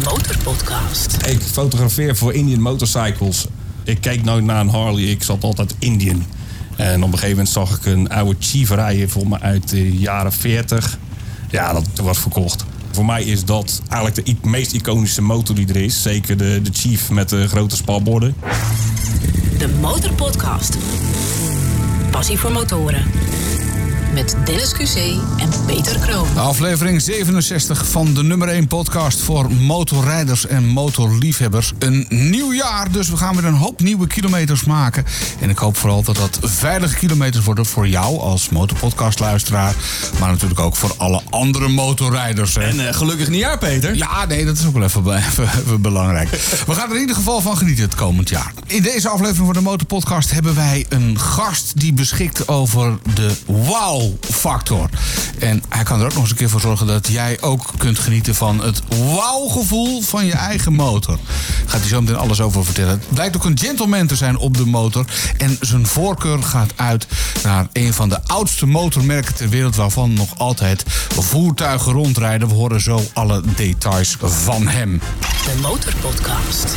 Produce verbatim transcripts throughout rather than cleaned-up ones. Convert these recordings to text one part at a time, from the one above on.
Motorpodcast. Ik fotografeer voor Indian Motorcycles. Ik keek nooit naar een Harley, ik zat altijd Indian. En op een gegeven moment zag ik een oude Chief rijden, volgens mij uit de jaren veertig. Ja, dat was verkocht. Voor mij is dat eigenlijk de meest iconische motor die er is. Zeker de, de Chief met de grote spalborden. De Motorpodcast. Passie voor motoren. Met Dennis Q C en Peter Kroon. Aflevering zevenenzestig van de nummer één podcast voor motorrijders en motorliefhebbers. Een nieuw jaar, dus we gaan weer een hoop nieuwe kilometers maken. En ik hoop vooral dat dat veilige kilometers worden voor jou als motorpodcastluisteraar. Maar natuurlijk ook voor alle andere motorrijders. Hè. En uh, gelukkig nieuwjaar, Peter. Ja, nee, dat is ook wel even, even, even belangrijk. We gaan er in ieder geval van genieten het komend jaar. In deze aflevering van de Motorpodcast hebben wij een gast die beschikt over de wow factor. En hij kan er ook nog eens een keer voor zorgen dat jij ook kunt genieten van het wauw-gevoel van je eigen motor. Gaat hij zo meteen alles over vertellen. Het blijkt ook een gentleman te zijn op de motor. En zijn voorkeur gaat uit naar een van de oudste motormerken ter wereld, waarvan nog altijd voertuigen rondrijden. We horen zo alle details van hem. De Motorpodcast.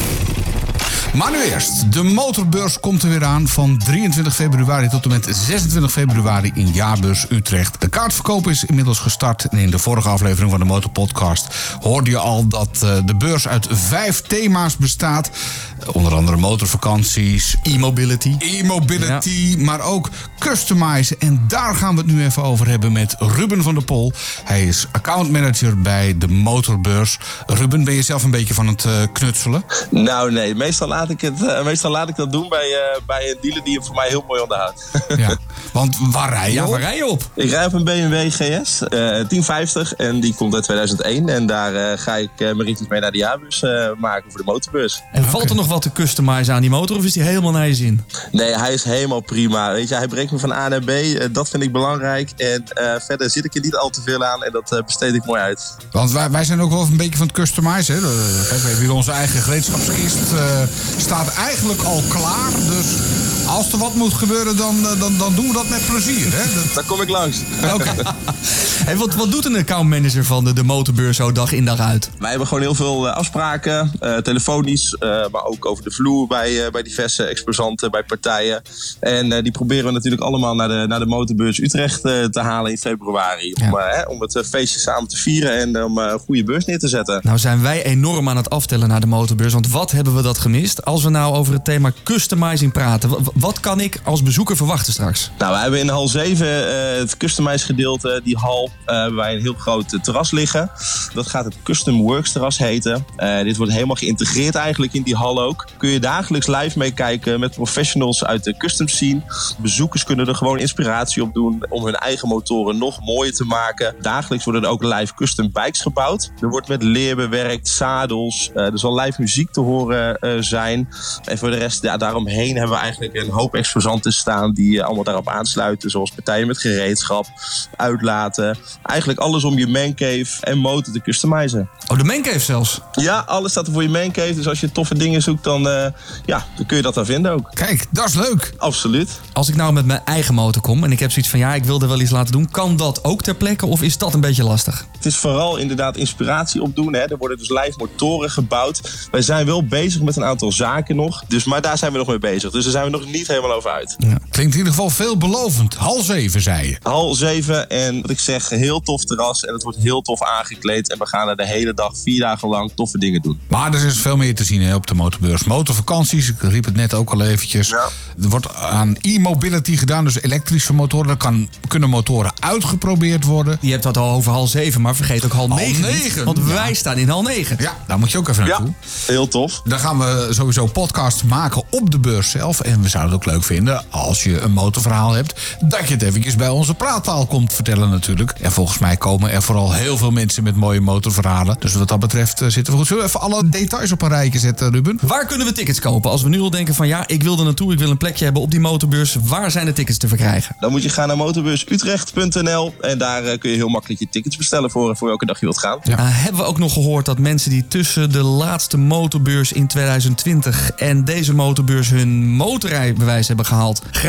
Maar nu eerst, de motorbeurs komt er weer aan van drieëntwintig februari tot en met zesentwintig februari in Jaarbeurs Utrecht. De kaartverkoop is inmiddels gestart en in de vorige aflevering van de Motorpodcast hoorde je al dat uh, de beurs uit vijf thema's bestaat. Uh, onder andere motorvakanties, e-mobility, e-mobility, ja. Maar ook customizen. En daar gaan we het nu even over hebben met Ruben van der Pol. Hij is accountmanager bij de motorbeurs. Ruben, ben je zelf een beetje van het uh, knutselen? Nou nee, meestal laat ik, het, uh, meestal laat ik dat doen bij, uh, bij een dealer die hem voor mij heel mooi onderhoudt. Ja, want waar rij je ja, op? waar rij je op? Ik rij op een B M W G S uh, tien vijftig en die komt uit tweeduizend één. En daar uh, ga ik uh, mijn ritjes mee naar de jaarbeurs uh, maken voor de motorbeurs. En valt okay. er nog wat te customizen aan die motor of is die helemaal naar je zin? Nee, hij is helemaal prima. Weet je, hij brengt me van A naar B. Uh, dat vind ik belangrijk. En uh, verder zit ik er niet al te veel aan en dat uh, besteed ik mooi uit. Want wij, wij zijn ook wel een beetje van het customizen. Hè? We hebben hier onze eigen gereedschapskist. Uh, staat eigenlijk al klaar. Dus als er wat moet gebeuren, dan, dan, dan doen we dat met plezier. Hè? Dat... Dan kom ik langs. Oké. Okay. Hey, wat, wat doet een accountmanager van de, de motorbeurs zo dag in dag uit? Wij hebben gewoon heel veel afspraken. Uh, telefonisch, uh, maar ook over de vloer bij, uh, bij diverse exposanten, bij partijen. En uh, die proberen we natuurlijk allemaal naar de, naar de motorbeurs Utrecht uh, te halen in februari. Ja. Om, uh, hè, om het uh, feestje samen te vieren en om uh, een goede beurs neer te zetten. Nou zijn wij enorm aan het aftellen naar de motorbeurs. Want wat hebben we dat gemist? Als we nou over het thema customizing praten. W- wat kan ik als bezoeker verwachten straks? Nou, we hebben in hal zeven uh, het customize gedeelte. Die hal uh, hebben wij een heel groot uh, terras liggen. Dat gaat het Custom Works terras heten. Uh, dit wordt helemaal geïntegreerd eigenlijk in die hal ook. Kun je dagelijks live meekijken met professionals uit de custom scene. Bezoekers kunnen er gewoon inspiratie op doen om hun eigen motoren nog mooier te maken. Dagelijks worden er ook live custom bikes gebouwd. Er wordt met leer bewerkt, zadels. Uh, er zal live muziek te horen uh, zijn. En voor de rest, ja, daaromheen hebben we eigenlijk een hoop exposanten staan die uh, allemaal daarop aansluiten. Zoals partijen met gereedschap, uitlaten. Eigenlijk alles om je mancave en motor te customizen. Oh, de mancave zelfs? Ja, alles staat er voor je mancave. Dus als je toffe dingen zoekt, dan, uh, ja, dan kun je dat daar vinden ook. Kijk, dat is leuk. Absoluut. Als ik nou met mijn eigen motor kom en ik heb zoiets van ja, ik wil er wel iets laten doen. Kan dat ook ter plekke of is dat een beetje lastig? Het is vooral inderdaad inspiratie opdoen. Hè. Er worden dus live motoren gebouwd. Wij zijn wel bezig met een aantal zaken nog. Dus, maar daar zijn we nog mee bezig. Dus daar zijn we nog niet helemaal over uit. Ja. Klinkt in ieder geval veelbelovend. Hal zeven, zei je. Hal zeven en wat ik zeg, heel tof terras. En het wordt heel tof aangekleed. En we gaan er de hele dag, vier dagen lang, toffe dingen doen. Maar er is veel meer te zien hè, op de motorbeurs. Motorvakanties, ik riep het net ook al eventjes. Ja. Er wordt aan e-mobility gedaan, dus elektrische motoren. Er kan, kunnen motoren uitgeprobeerd worden. Je hebt het al over hal zeven, maar vergeet ook hal negen. negen. Want ja. wij staan in hal negen. Ja, daar moet je ook even naartoe. Ja, heel tof. Dan gaan we sowieso podcasts maken op de beurs zelf. En we zouden het ook leuk vinden als je een motorverhaal hebt, dat je het eventjes bij onze praattaal komt vertellen natuurlijk. En volgens mij komen er vooral heel veel mensen met mooie motorverhalen. Dus wat dat betreft zitten we goed. Zullen we even alle details op een rijtje zetten, Ruben? Waar kunnen we tickets kopen? Als we nu al denken van ja, ik wil er naartoe, ik wil een plekje hebben op die motorbeurs. Waar zijn de tickets te verkrijgen? Dan moet je gaan naar motorbeurs utrecht punt n l en daar uh, kun je heel makkelijk je tickets bestellen voor, voor welke dag je wilt gaan. Ja. Uh, hebben we ook nog gehoord dat mensen die tussen de laatste motorbeurs in tweeduizend twintig en deze motorbeurs hun motorrijbewijs hebben gehaald, gratis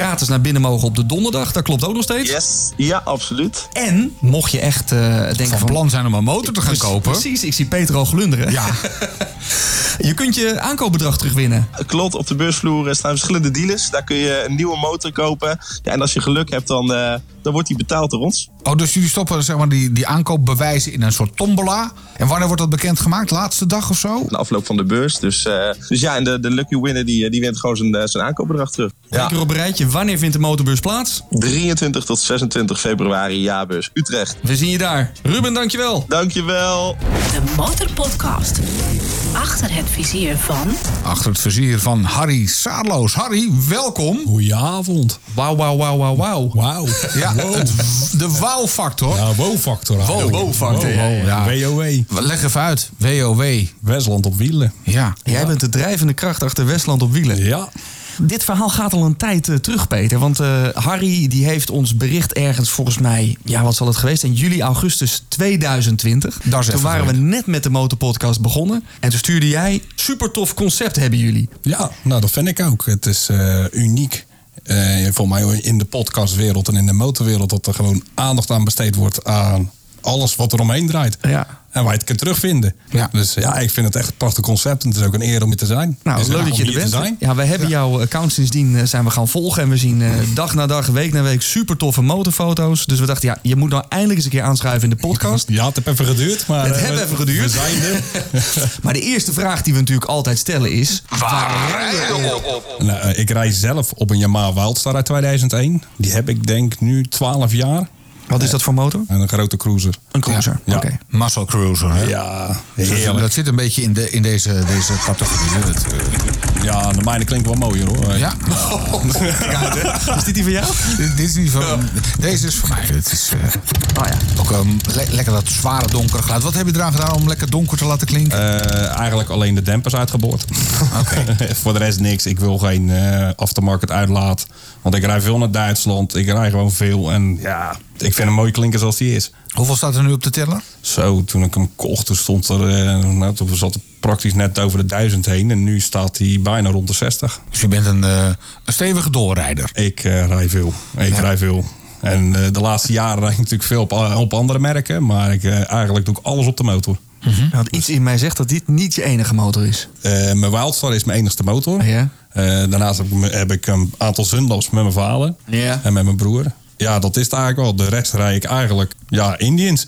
gratis naar binnen mogen op de donderdag. Dat klopt ook nog steeds. Yes, ja, absoluut. En mocht je echt uh, denken Van van... plan zijn om een motor te gaan Precies, kopen. Precies, ik zie Peter al glunderen. Ja. Je kunt je aankoopbedrag terugwinnen. Klopt, op de beursvloer staan verschillende dealers. Daar kun je een nieuwe motor kopen. Ja, en als je geluk hebt, dan, uh, dan wordt die betaald door ons. Oh, dus jullie stoppen zeg maar, die, die aankoopbewijzen in een soort tombola. En wanneer wordt dat bekendgemaakt? Laatste dag of zo? De afloop van de beurs. Dus, uh, dus ja, en de, de lucky winner die, die wint gewoon zijn, zijn aankoopbedrag terug. Eén keer op een rijtje. Wanneer vindt de motorbeurs plaats? drieëntwintig tot zesentwintig februari, jaarbeurs Utrecht. We zien je daar. Ruben, dankjewel. Dankjewel. De Motorpodcast. Achter het vizier van... Achter het vizier van Harry Saarloos. Harry, welkom. Goedenavond. Wauw, wauw, wauw, wauw, wauw. Wauw. Ja, het, de wow-factor. Ja, wow-factor. Wow, wow-factor, ja, ja. W O W. Leg even uit. W O W. Westland op wielen. Ja. Jij bent de drijvende kracht achter Westland op wielen. Ja. Dit verhaal gaat al een tijd uh, terug, Peter. Want uh, Harry die heeft ons bericht ergens volgens mij... Ja, wat zal het geweest zijn? Juli, augustus tweeduizend twintig. Dat is toen even waren we net met de Motorpodcast begonnen. En toen stuurde jij... Super tof concept hebben jullie. Ja, nou dat vind ik ook. Het is uh, uniek. Uh, voor mij in de podcastwereld en in de motorwereld... dat er gewoon aandacht aan besteed wordt aan alles wat er omheen draait. Ja. En waar je het kunt terugvinden. Ja. Dus ja, ik vind het echt een prachtig concept. En het is ook een eer om hier te zijn. Nou, het is leuk een dat je eer er om hier bent. te zijn. Ja, wij hebben Ja. jouw account sindsdien uh, zijn we gaan volgen. En we zien uh, dag na dag, week na week super toffe motorfoto's. Dus we dachten, ja, je moet nou eindelijk eens een keer aanschuiven in de podcast. Ja, het heeft even geduurd. Maar, Het uh, heeft even geduurd. We zijn er. Maar de eerste vraag die we natuurlijk altijd stellen is... Waar rij je op? Nou, uh, ik rij zelf op een Yamaha Wildstar uit tweeduizend één. Die heb ik denk nu twaalf jaar. Wat is dat voor motor? En een grote cruiser. Een cruiser. Ja. Oké. Muscle Cruiser, hè? Ja, Dus heerlijk. dat zit een beetje in, de, in deze, deze categorie. Hè? Dat, uh, Ja, de mijne klinkt wel mooier hoor. ja. Is dit die van jou? dit, dit is niet van, Deze is voor mij. Het is uh, Oh ja. ook um, le- lekker dat zware donkere geluid. Wat heb je eraan gedaan om lekker donker te laten klinken? Uh, eigenlijk alleen de dempers uitgeboord. Oké. Voor de rest niks. Ik wil geen uh, aftermarket uitlaat. Want ik rij veel naar Duitsland. Ik rij gewoon veel. En ja, ik vind hem mooi klinken zoals die is. Hoeveel staat er nu op de teller? Zo, toen ik hem kocht, toen stond er... Uh, nou, toen zat het praktisch net over de duizend heen. En nu staat hij bijna rond de zestig. Dus je bent een, uh, een stevige doorrijder. Ik uh, rij veel. Ik Ja. rij veel. En uh, de laatste jaren rijd ik natuurlijk veel op, op andere merken. Maar ik, uh, eigenlijk doe ik alles op de motor. Mm-hmm. Want iets in mij zegt dat dit niet je enige motor is. Uh, mijn Wildstar is mijn enigste motor. Ja. Uh, daarnaast heb ik, heb ik een aantal Zundlops met mijn vader Ja. en met mijn broer. Ja, dat is het eigenlijk wel. De rest rijd ik eigenlijk, ja, Indians.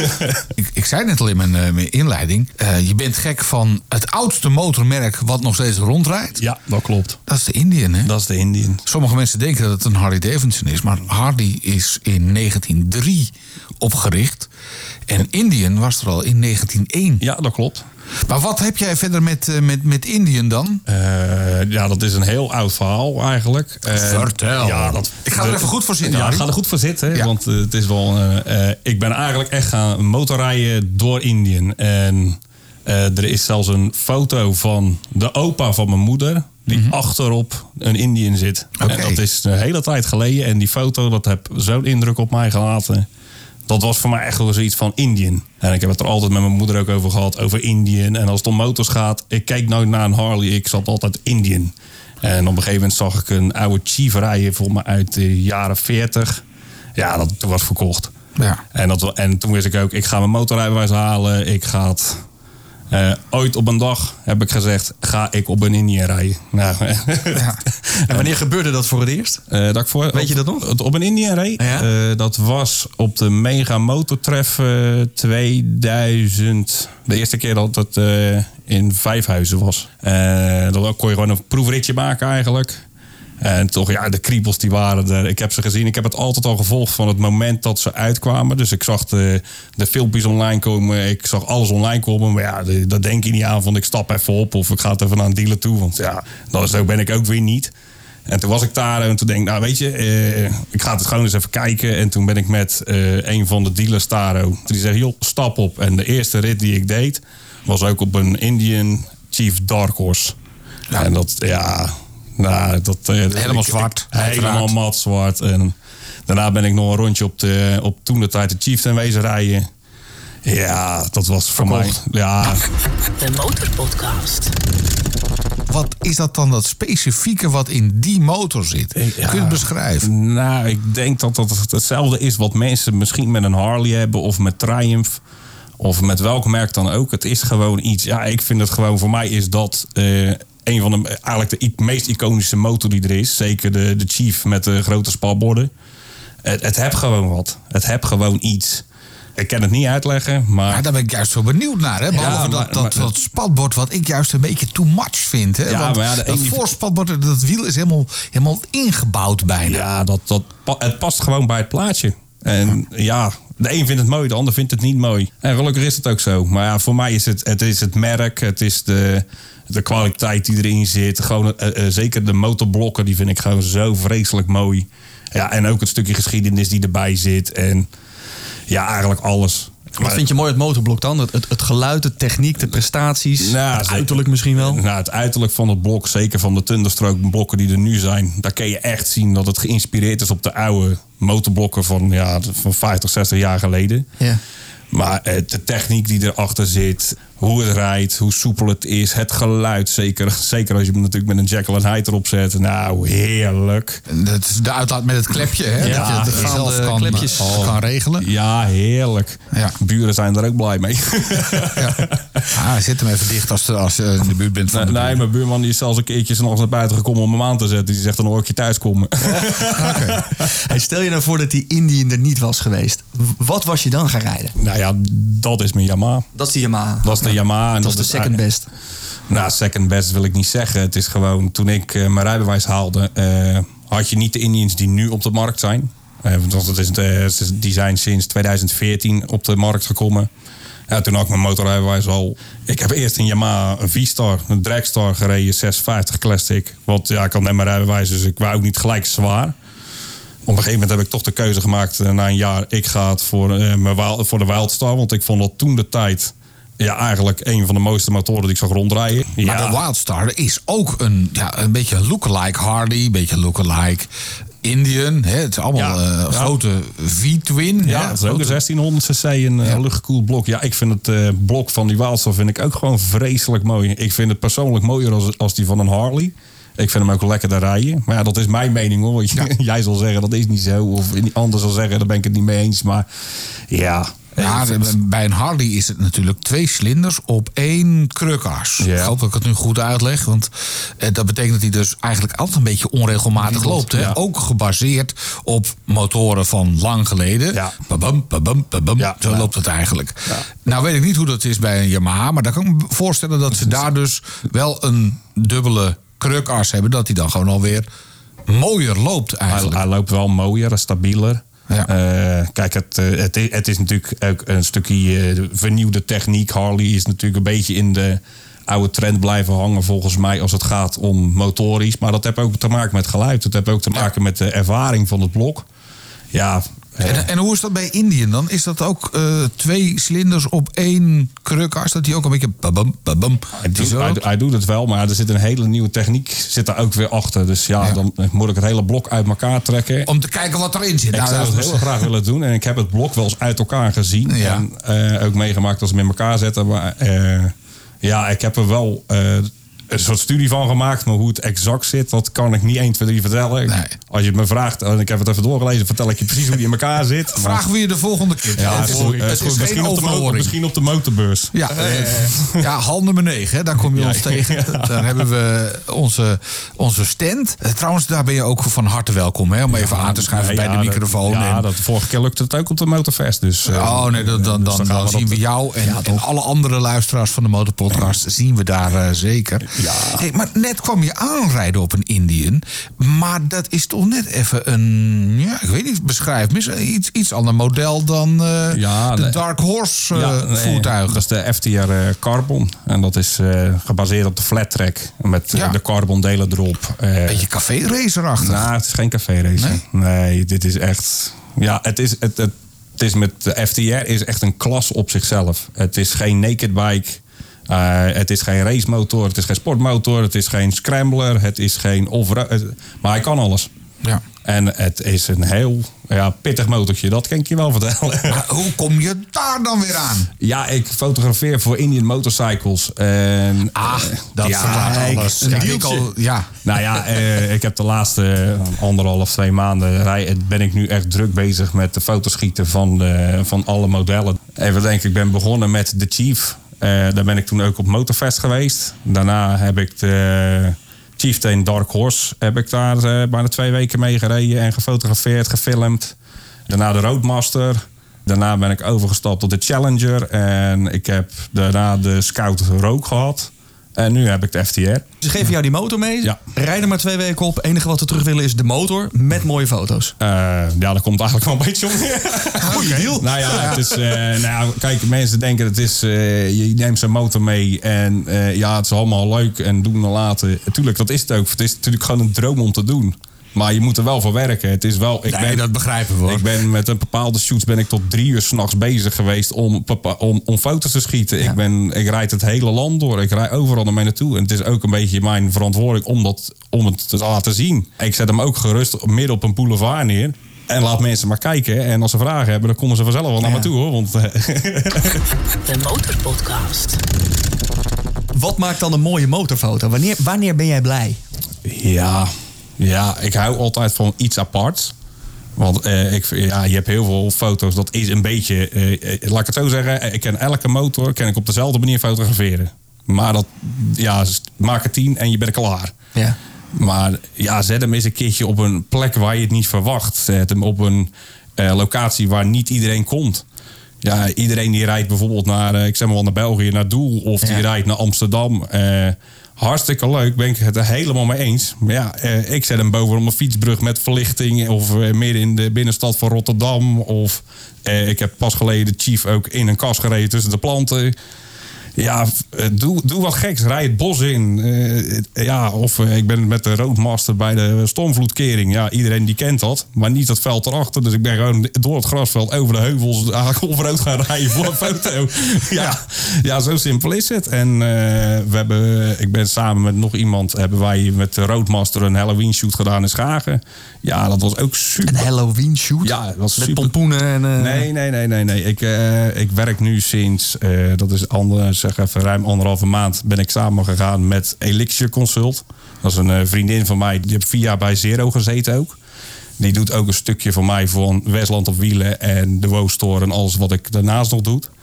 Ik, ik zei net al in mijn, uh, mijn inleiding. Uh, je bent gek van het oudste motormerk wat nog steeds rondrijdt. Ja, dat klopt. Dat is de Indian, hè? Dat is de Indian. Sommige mensen denken dat het een Harley Davidson is. Maar Harley is in negentien nul drie opgericht. En Indian was er al in negentien nul één. Ja, dat klopt. Maar wat heb jij verder met, uh, met, met Indian dan? Uh, ja, dat is een heel oud verhaal eigenlijk. Uh, Vertel. Ja, dat, Ik ga er even goed voor zitten, Ja, Harry. ga er goed voor zitten. Ja. Want uh, het is wel... Uh, uh, ik ben eigenlijk echt gaan motorrijden door Indian. En uh, er is zelfs een foto van de opa van mijn moeder... die Mm-hmm. achterop een Indian zit. Oké. En dat is een hele tijd geleden. En die foto, dat heeft zo'n indruk op mij gelaten... Dat was voor mij echt wel zoiets van Indian. En ik heb het er altijd met mijn moeder ook over gehad, over Indian. En als het om motors gaat, ik keek nooit naar een Harley, ik zat altijd Indian. En op een gegeven moment zag ik een oude Chief rijden, volgens mij uit de jaren veertig. Ja, dat toen was verkocht. Ja. En, dat, en toen wist ik ook, ik ga mijn motorrijbewijs halen. Ik ga het... Uh, ooit op een dag heb ik gezegd, ga ik op een Indian rijden. Nou, Ja. En wanneer gebeurde dat voor het eerst? Uh, dat ik voor, Weet je dat nog? Op, op een Indian reed. Ja? Uh, dat was op de Mega Motortreff uh, tweeduizend. De eerste keer dat het uh, in Vijfhuizen was. Uh, dan kon je gewoon een proefritje maken eigenlijk. En toch, ja, de kriebels die waren er. Ik heb ze gezien. Ik heb het altijd al gevolgd van het moment dat ze uitkwamen. Dus ik zag de, de filmpjes online komen. Ik zag alles online komen. Maar ja, de, dat denk je niet aan van ik stap even op. Of ik ga het even naar een dealer toe. Want ja, dat, zo ben ik ook weer niet. En toen was ik daar en toen denk ik, nou weet je, uh, ik ga het gewoon eens even kijken. En toen ben ik met uh, een van de dealers daar. Die zei, joh, stap op. En de eerste rit die ik deed, was ook op een Indian Chief Dark Horse. Ja. En dat, ja... Nou, dat, uh, helemaal ik, zwart. Ik, helemaal mat zwart. En daarna ben ik nog een rondje op, de, op toen de tijd de Chieftain wezen rijden. Ja, dat was voor Verkocht. mij... Ja, De Motorpodcast. wat is dat dan dat specifieke wat in die motor zit? Ja, Kun je het beschrijven? Nou, ik denk dat dat hetzelfde is wat mensen misschien met een Harley hebben of met Triumph. Of met welk merk dan ook. Het is gewoon iets. Ja, ik vind het gewoon. Voor mij is dat uh, een van de eigenlijk de i- meest iconische motor die er is. Zeker de, de Chief met de grote spalborden. Het, het heb gewoon wat. Het heb gewoon iets. Ik kan het niet uitleggen, maar... Ja, daar ben ik juist zo benieuwd naar. Hè? Behalve Ja, maar- dat, dat, maar- dat spatbord wat ik juist een beetje too much vind. Hè? Ja, Want maar ja, de dat ene- voorspatbord, dat wiel is helemaal, helemaal ingebouwd bijna. Ja, dat, dat, pa- het past gewoon bij het plaatje. En ja, de een vindt het mooi, de ander vindt het niet mooi. En gelukkig is het ook zo. Maar ja, voor mij is het het, is het merk, het is de, de kwaliteit die erin zit. Gewoon, uh, uh, zeker de motorblokken, die vind ik gewoon zo vreselijk mooi. Ja, en ook het stukje geschiedenis die erbij zit. En ja, eigenlijk alles. Wat vind je mooi het motorblok dan? Het, het, het geluid, de techniek, de prestaties, Nou, het zeker. uiterlijk misschien wel? Nou, het uiterlijk van het blok, zeker van de Thunderstroke blokken die er nu zijn, daar kun je echt zien dat het geïnspireerd is op de oude motorblokken van, ja, van vijftig, zestig jaar geleden. Ja. Maar eh, de techniek die erachter zit, hoe het rijdt, hoe soepel het is, het geluid, zeker, zeker als je hem natuurlijk met een Jekyll en Hyde erop zet. Nou, heerlijk. En dat is de uitlaat met het klepje, hè? Ja, dat je het de zelf gaande kan, klepjes. oh, kan regelen. Ja, heerlijk. Ja. Buren zijn er ook blij mee. Ja. Ah, zet hem even dicht als, als je in de buurt bent van Nee, de nee, buurt. mijn buurman die is zelfs een keertje 's nachts naar buiten gekomen om hem aan te zetten. Die zegt dan hoor ik je thuiskomen. Oké. Hey, stel je nou voor dat die Indian er niet was geweest. W- Wat was je dan gaan rijden? Nou ja, dat is mijn Yamaha. Dat is die Yamaha. Dat is de Yamaha. En Dat is de second best. Nou, second best wil ik niet zeggen. Het is gewoon, toen ik uh, mijn rijbewijs haalde, uh, had je niet de Indians die nu op de markt zijn. Uh, want dat is, uh, die zijn sinds tweeduizend veertien op de markt gekomen. Ja, toen had ik mijn motorrijbewijs al. Ik heb eerst een Yamaha, een V-Star, een Dragstar gereden, zeshonderdvijftig Classic. Want ja, ik had net mijn rijbewijs, dus ik wou ook niet gelijk zwaar. Op een gegeven moment heb ik toch de keuze gemaakt uh, na een jaar. Ik ga het voor, uh, mijn wild, voor de Wildstar, want ik vond dat toen de tijd... Ja, eigenlijk een van de mooiste motoren die ik zag rondrijden. Maar Ja. de Wildstar is ook een, ja, een beetje een lookalike Harley, een beetje lookalike Indian. Hè? Het is allemaal Ja, uh, ja. grote V-twin. Ja, hè? het is ook een Grote- zestienhonderd cc, een Ja. ja. luchtgekoeld blok. Ja, ik vind het uh, blok van die Wildstar vind ik ook gewoon vreselijk mooi. Ik vind het persoonlijk mooier als, als die van een Harley. Ik vind hem ook lekker te rijden. Maar ja, dat is mijn mening hoor. Want Ja. jij zal zeggen dat is niet zo. Of een ander zal zeggen, daar ben ik het niet mee eens. Maar ja... Ja, ik vind het- de- bij een Harley is het natuurlijk twee cilinders op één krukas. Ja. Ik hoop dat ik het nu goed uitleg. Want eh, dat betekent dat hij dus eigenlijk altijd een beetje onregelmatig loopt. Hè? Ja. Ook gebaseerd op motoren van lang geleden. Ja. Babam, babam, babam. Ja. Zo Ja. loopt het eigenlijk. Nou weet ik niet hoe dat is bij een Yamaha. Maar dan kan ik me voorstellen dat ze daar dus wel een dubbele krukas hebben. Dat hij dan gewoon alweer mooier loopt Hij, eigenlijk. hij loopt wel mooier, stabieler. Ja. Eh, kijk, het, eh, het, is, het is natuurlijk ook een stukje eh, vernieuwde techniek. Harley is natuurlijk een beetje in de oude trend blijven hangen volgens mij als het gaat om motorisch. Maar dat heeft ook te maken met geluid. Het heeft ook te maken met de ervaring van het blok. Ja, eh, En, en hoe is dat bij Indian dan? Is dat ook eh, twee cilinders op één krukas? Dat die ook een beetje babam, babam. hij, doet, hij, hij doet het wel, maar er zit een hele nieuwe techniek zit daar ook weer achter. Dus ja, Ja. dan moet ik het hele blok uit elkaar trekken. Om te kijken wat erin zit. Ik Nou, zou dat het is- heel graag willen doen. En ik heb het blok wel eens uit elkaar gezien. Ja. En eh, ook meegemaakt als ze hem in elkaar zetten. Maar eh, ja, ik heb er wel eh, een soort studie van gemaakt. Maar hoe het exact zit, dat kan ik niet één, twee, drie vertellen. Ik- Nee. Als je het me vraagt en ik heb het even doorgelezen, vertel ik je precies hoe die in elkaar zit. Maar- Vragen we je de volgende keer. ja, het is is, goed. het Eh, is is goed. geen Misschien, op de motor, overhoring. misschien op de motorbeurs. Ja, eh, ja, hal nummer negen, hè, daar kom je Ja, ons tegen. ja. Daar hebben we onze, onze stand. Eh, trouwens, daar ben je ook van harte welkom, hè, om even aan te schuiven Nee, bij ja, de dat- microfoon. Ja, en, dat, vorige keer lukte het ook op de Motorfest. Dus, eh, oh nee, dan, dan, dus dan, gaan dan we zien dat- we jou en, en alle andere luisteraars van de Motorpodcast zien we daar eh, zeker. Ja. Hey, maar net kwam je aanrijden op een Indian, maar dat is toch net even een, ja, ik weet niet, beschrijf misschien iets, iets ander model dan eh, Ja, de nee. Dark Horse eh, Ja, nee, voertuig. Dat is de F T R eh, Carbon. En dat is eh, gebaseerd op de flat track. Met eh, Ja. de carbon delen erop. Eh, Beetje café-racerachtig. nou, het is geen café race. Nee? Nee? dit is echt... Ja, het is, het, het, het is met de F T R is echt een klas op zichzelf. Het is geen naked bike. Uh, het is geen racemotor. Het is geen sportmotor. Het is geen scrambler. Het is geen off Maar hij kan alles. Ja. En het is een heel ja, pittig motortje, dat kan ik je wel vertellen. Maar hoe kom je daar dan weer aan? Ja, ik fotografeer voor Indian Motorcycles. En, Ah, dat ja, verklaart ik- alles. een Ja, deeltje. ik al- ja. Nou ja, eh, ik heb de laatste anderhalf, twee maanden rij, ben ik nu echt druk bezig met de fotoschieten van, de, van alle modellen. Even denken, ik ben begonnen met de Chief. Eh, daar ben ik toen ook op Motorfest geweest. Daarna heb ik de Chieftain Dark Horse heb ik daar eh, bijna twee weken mee gereden en gefotografeerd, gefilmd. Daarna de Roadmaster. Daarna ben ik overgestapt tot de Challenger. En ik heb daarna de Scout Rogue gehad. En nu heb ik de F T R. Ze geven jou die motor mee. Ja. Rijden maar twee weken op. Het enige wat we terug willen is de motor met mooie foto's. Uh, ja, daar komt eigenlijk wel een beetje om. Goeie deal. Nou ja, het is, uh, nou ja, kijk, mensen denken het is, uh, je neemt zijn motor mee en uh, ja, het is allemaal leuk en doen en laten. Tuurlijk, dat is het ook. Het is natuurlijk gewoon een droom om te doen. Maar je moet er wel voor werken. Het is wel, ik Nee, ben, dat begrijpen we hoor. Ik ben met een bepaalde shoots ben ik tot drie uur 's nachts bezig geweest om, om, om foto's te schieten. Ja. Ik, ben, ik rijd het hele land door. Ik rijd overal naar mij naartoe. En het is ook een beetje mijn verantwoording om, dat, om het te laten zien. Ik zet hem ook gerust midden op een boulevard neer. En laat mensen maar kijken. En als ze vragen hebben, dan komen ze vanzelf wel naar Ja. me toe hoor. Want, uh, De Motorpodcast. Wat maakt dan een mooie motorfoto? Wanneer, wanneer ben jij blij? Ja, ja, ik hou altijd van iets aparts. Want eh, ik, ja, je hebt heel veel foto's. Dat is een beetje, eh, laat ik het zo zeggen. Ik ken elke motor kan ik op dezelfde manier fotograferen. Maar dat, ja, maak er tien en je bent klaar. Ja. Maar ja, zet hem eens een keertje op een plek waar je het niet verwacht. Zet hem op een uh, locatie waar niet iedereen komt. Ja, iedereen die rijdt bijvoorbeeld naar, uh, ik zeg maar wel naar België, naar Doel. Of die Ja. rijdt naar Amsterdam. Uh, hartstikke leuk, ben ik het er helemaal mee eens. Maar ja, uh, ik zet hem boven op een fietsbrug met verlichting. Of uh, midden in de binnenstad van Rotterdam. Of uh, ik heb pas geleden de Chief ook in een kas gereden tussen de planten. Ja, doe, doe wat geks. Rij het bos in. Uh, ja, of uh, ik ben met de Roadmaster bij de stormvloedkering. Ja, iedereen die kent dat. Maar niet dat veld erachter. Dus ik ben gewoon door het grasveld over de heuvels eigenlijk over-rood gaan rijden voor een foto. ja, ja, zo simpel is het. En uh, we hebben, ik ben samen met nog iemand, hebben wij met de Roadmaster een Halloween shoot gedaan in Schagen. Ja, dat was ook super. Een Halloween shoot? Ja, dat was met super. pompoenen en... Uh... Nee, nee, nee, nee. nee. Ik, uh, ik werk nu sinds, uh, dat is ander, zeg even ruim anderhalve maand, ben ik samen gegaan met Elixir Consult. Dat is een uh, vriendin van mij, die heeft vier jaar bij Zero gezeten ook. Die doet ook een stukje voor mij van Westland op wielen en de Wo-store en alles wat ik daarnaast nog doe.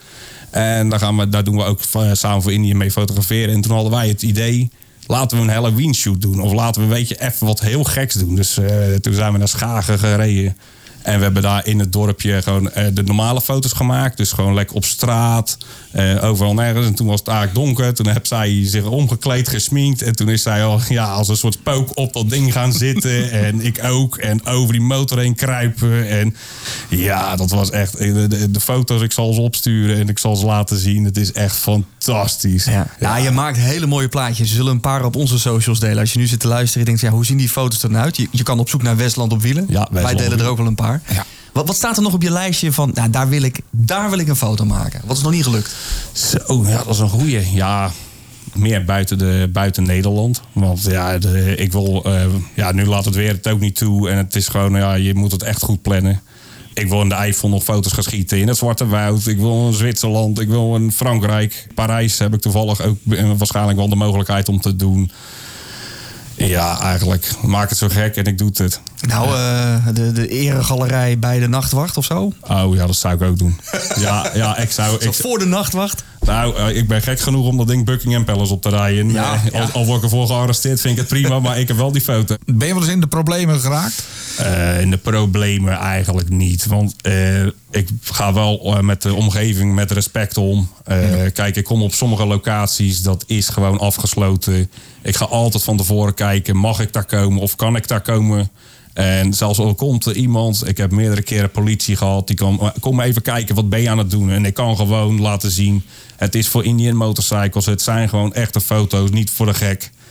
En daar, gaan we, daar doen we ook uh, samen voor Indië mee fotograferen. En toen hadden wij het idee, laten we een Halloween shoot doen. Of laten we een beetje even wat heel geks doen. Dus uh, toen zijn we naar Schagen gereden. En we hebben daar in het dorpje gewoon uh, de normale foto's gemaakt. Dus gewoon lekker op straat, uh, overal nergens. En toen was het eigenlijk donker. Toen heeft zij zich omgekleed, gesminkt. En toen is zij al ja, als een soort spook op dat ding gaan zitten. En ik ook. En over die motor heen kruipen. En ja, dat was echt... De, de, de foto's, ik zal ze opsturen en ik zal ze laten zien. Het is echt fantastisch. Ja. Ja, je maakt hele mooie plaatjes. We zullen een paar op onze socials delen. Als je nu zit te luisteren en denkt, ja, hoe zien die foto's er nou uit? Je, je kan op zoek naar Westland op wielen. Ja, Westland Wij delen op er ook wel een paar. Ja. Wat, wat staat er nog op je lijstje van, nou, daar, wil ik, daar wil ik een foto maken? Wat is nog niet gelukt? Zo, ja, dat is een goeie. Ja, meer buiten, de, buiten Nederland. Want ja, de, ik wil... Uh, ja, nu laat het weer het ook niet toe. En het is gewoon, ja, je moet het echt goed plannen. Ik wil in de Eifel nog foto's gaan schieten. In het Zwarte Woud. Ik wil in Zwitserland. Ik wil in Frankrijk. Parijs heb ik toevallig ook waarschijnlijk wel de mogelijkheid om te doen. Ja, eigenlijk. Maak het zo gek en ik doe het. Nou, uh, de, de eregalerij bij de Nachtwacht of zo? Oh ja, dat zou ik ook doen. Ja, ja ik zou... Zo Ik, voor de Nachtwacht? nou, uh, ik ben gek genoeg om dat ding Buckingham Palace op te rijden. Ja, Uh, ja. Al, al word ik ervoor gearresteerd, vind ik het prima. Maar ik heb wel die foto. Ben je wel eens in de problemen geraakt? Uh, in de problemen eigenlijk niet. Want uh, ik ga wel uh, met de omgeving met respect om. Uh, ja. Kijk, ik kom op sommige locaties. Dat is gewoon afgesloten. Ik ga altijd van tevoren kijken. Mag ik daar komen of kan ik daar komen? En zelfs al komt er iemand... Ik heb meerdere keren politie gehad. Die kan, kom maar even kijken, wat ben je aan het doen? En ik kan gewoon laten zien... Het is voor Indian Motorcycles. Het zijn gewoon echte foto's, niet voor de gek.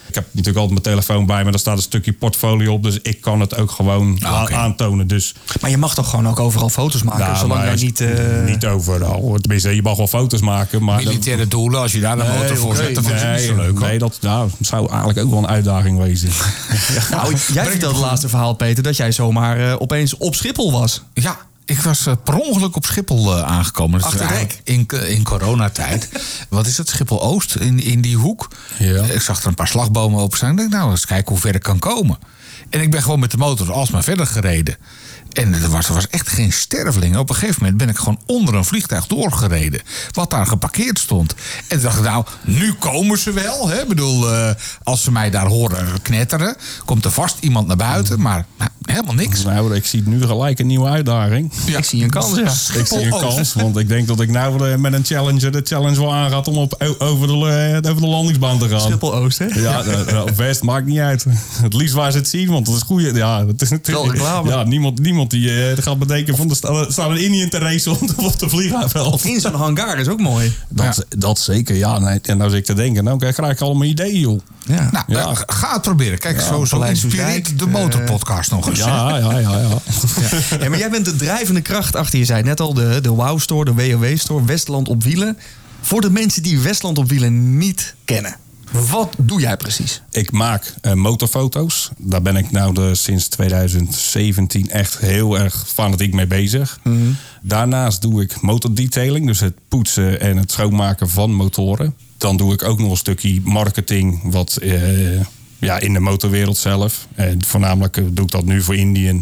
Ik heb natuurlijk altijd mijn telefoon bij me. Daar staat een stukje portfolio op. Dus ik kan het ook gewoon Ah, okay. aantonen. Dus, Maar je mag toch gewoon ook overal foto's maken? nou, zolang jij niet... Uh... Niet overal. Tenminste, je mag wel foto's maken. Maar Militaire dan, doelen, als je daar de nee, motor voor okay, zet, dan vind je het nee, niet zo leuk. Nee, dat nou, zou eigenlijk ook wel een uitdaging wezen. Nou, jij vertelde het laatste verhaal, Peter, dat jij zomaar uh, opeens op Schiphol was. Ja, ik was uh, per ongeluk op Schiphol uh, aangekomen. Dat is eigenlijk in, in coronatijd. Wat is het? Schiphol-Oost, in, in die hoek. Ja. Ik zag er een paar slagbomen op staan. Ik dacht, nou, eens kijken hoe ver ik kan komen. En ik ben gewoon met de motor alsmaar verder gereden. En er was, er was echt geen sterveling. Op een gegeven moment ben ik gewoon onder een vliegtuig doorgereden. Wat daar geparkeerd stond. En toen dacht ik, nou, nu komen ze wel. Ik bedoel, uh, als ze mij daar horen knetteren, komt er vast iemand naar buiten. Maar nou, helemaal niks. Nou, ik zie nu gelijk een nieuwe uitdaging. Ja. Ik zie een kans, ja. Ik zie een kans, want ik denk dat ik nou met een Challenger de challenge wel aangaat om op, over, de, over de landingsbaan te gaan. Schiphol-Oost, hè? Ja, of West, maakt niet uit. Het liefst waar ze het zien, want dat is goed. Ja, het is natuurlijk. Ja, niemand, niemand die uh, gaat bedenken van er staat een Indian te racen op de vliegveld. In zo'n hangar is ook mooi. Dat, ja. dat zeker, ja. Nee, en nou zit ik te denken, nou krijg ik allemaal ideeën, joh. Ja. Nou, ja. ga het proberen. Kijk, ja, zo, zo inspireert de motorpodcast nog eens. Ja, ja, ja. ja. ja. ja maar jij bent de drijvende kracht achter. Je zei net al, de, de Wow Store, de W O W-store, Westland op wielen. Voor de mensen die Westland op wielen niet kennen. Wat doe jij precies? Ik maak uh, motorfoto's. Daar ben ik nou de, sinds tweeduizend zeventien echt heel erg fanatiek mee bezig. Mm-hmm. Daarnaast doe ik motordetailing. Dus het poetsen en het schoonmaken van motoren. Dan doe ik ook nog een stukje marketing wat uh, ja, in de motorwereld zelf. En voornamelijk uh, doe ik dat nu voor Indian.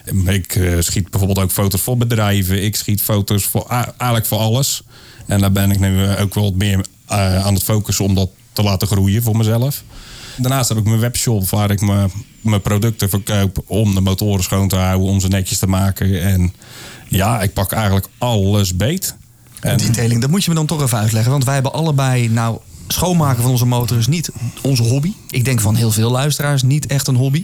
Ik uh, schiet bijvoorbeeld ook foto's voor bedrijven. Ik schiet foto's voor uh, eigenlijk voor alles. En daar ben ik nu uh, ook wel wat meer uh, aan het focussen om dat te laten groeien voor mezelf. Daarnaast heb ik mijn webshop waar ik mijn, mijn producten verkoop om de motoren schoon te houden, om ze netjes te maken. En ja, ik pak eigenlijk alles beet. En detailing, dat moet je me dan toch even uitleggen. Want wij hebben allebei, nou, schoonmaken van onze motor is niet onze hobby. Ik denk van heel veel luisteraars niet echt een hobby.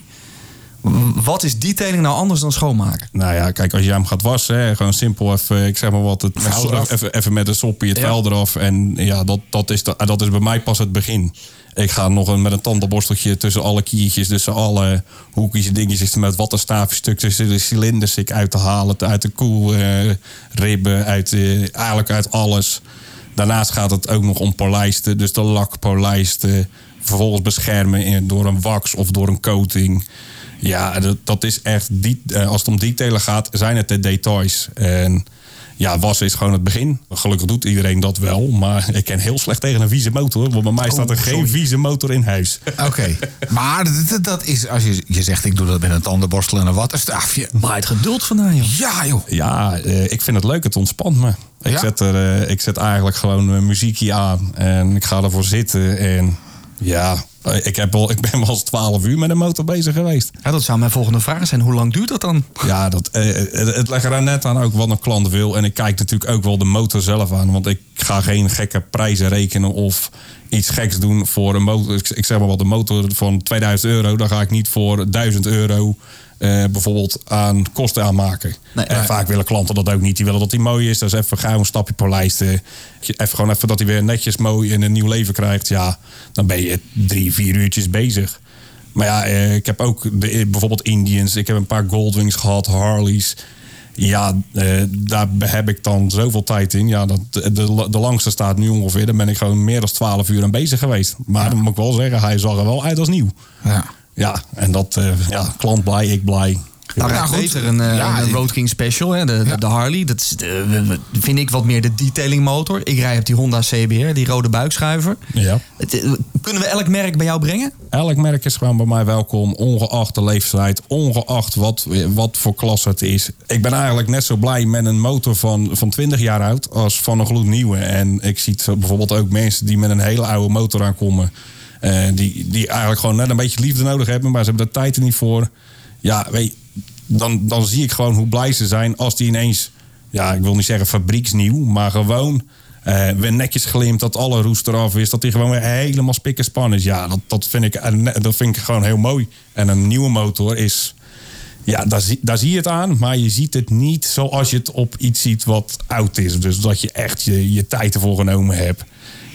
Wat is detailing nou anders dan schoonmaken? Nou ja, kijk, als je hem gaat wassen, hè, gewoon simpel even, ik zeg maar wat, het vuil even, even met een soppie het ja. vuil eraf. En ja, dat, dat, is de, dat is bij mij pas het begin. Ik ga nog een, met een tandenborsteltje tussen alle kiertjes, tussen alle hoekjes en dingetjes, met wat een staafstuk tussen de cilinders ik uit te halen, uit de koelribben, uit, uh, eigenlijk uit alles. Daarnaast gaat het ook nog om polijsten, dus de lak polijsten, vervolgens beschermen door een wax of door een coating. Ja, dat, dat is echt, die, als het om detailen gaat, zijn het de details. En ja, wassen is gewoon het begin. Gelukkig doet iedereen dat wel, maar ik ken heel slecht tegen een vieze motor. Want bij mij staat er oh, geen vieze motor in huis. Oké, okay. Maar dat, dat is, als je, je zegt ik doe dat met een tandenborstel en een wattenstaafje. Maar het geduld vandaan, joh. Ja, joh. Ja, uh, ik vind het leuk, het ontspant me. Ik, ja? zet, er, uh, ik zet eigenlijk gewoon uh, muziekje aan en ik ga ervoor zitten en ja... Ik, heb wel, ik ben wel eens twaalf uur met een motor bezig geweest. Ja, dat zou mijn volgende vraag zijn. Hoe lang duurt dat dan? Ja, dat, eh, het, het legt er net aan ook wat een klant wil. En ik kijk natuurlijk ook wel de motor zelf aan. Want ik ga geen gekke prijzen rekenen of iets geks doen voor een motor. Ik, ik zeg maar wat, een motor van tweeduizend euro. Dan ga ik niet voor duizend euro uh, bijvoorbeeld aan kosten aanmaken. Nee, en nee. Vaak willen klanten dat ook niet. Die willen dat die mooi is. Dus even gauw een stapje polijsten. Even gewoon even dat hij weer netjes mooi en een nieuw leven krijgt. Ja, dan ben je drie, vier uurtjes bezig. Maar ja, eh, ik heb ook de, bijvoorbeeld Indians. Ik heb een paar Goldwings gehad, Harleys. Ja, eh, daar heb ik dan zoveel tijd in. Ja, dat, de, de, de langste staat nu ongeveer. Daar ben ik gewoon meer dan twaalf uur aan bezig geweest. Maar ja. Dan moet ik wel zeggen, hij zag er wel uit als nieuw. Ja, ja en dat, uh, ja, klant blij, ik blij. Nou, ja, beter een, uh, ja, een Road King Special, hè, de, ja. de Harley. Dat is de, vind ik wat meer de detailing motor. Ik rij op die Honda C B R, die rode buikschuiver. Ja. Kunnen we elk merk bij jou brengen? Elk merk is gewoon bij mij welkom, ongeacht de leeftijd, ongeacht wat, wat voor klasse het is. Ik ben eigenlijk net zo blij met een motor van, van twintig jaar oud als van een gloednieuwe. En ik zie bijvoorbeeld ook mensen die met een hele oude motor aankomen. Uh, die, die eigenlijk gewoon net een beetje liefde nodig hebben, maar ze hebben de tijd er niet voor. Ja, weet Dan, dan zie ik gewoon hoe blij ze zijn als die ineens, ja, ik wil niet zeggen fabrieksnieuw, maar gewoon uh, weer netjes glimpt, dat alle roest eraf is, dat die gewoon weer helemaal spik en span is. Ja, dat, dat, vind ik, dat vind ik gewoon heel mooi. En een nieuwe motor is, ja, daar, daar zie je het aan, maar je ziet het niet zoals je het op iets ziet wat oud is. Dus dat je echt je, je tijd ervoor genomen hebt.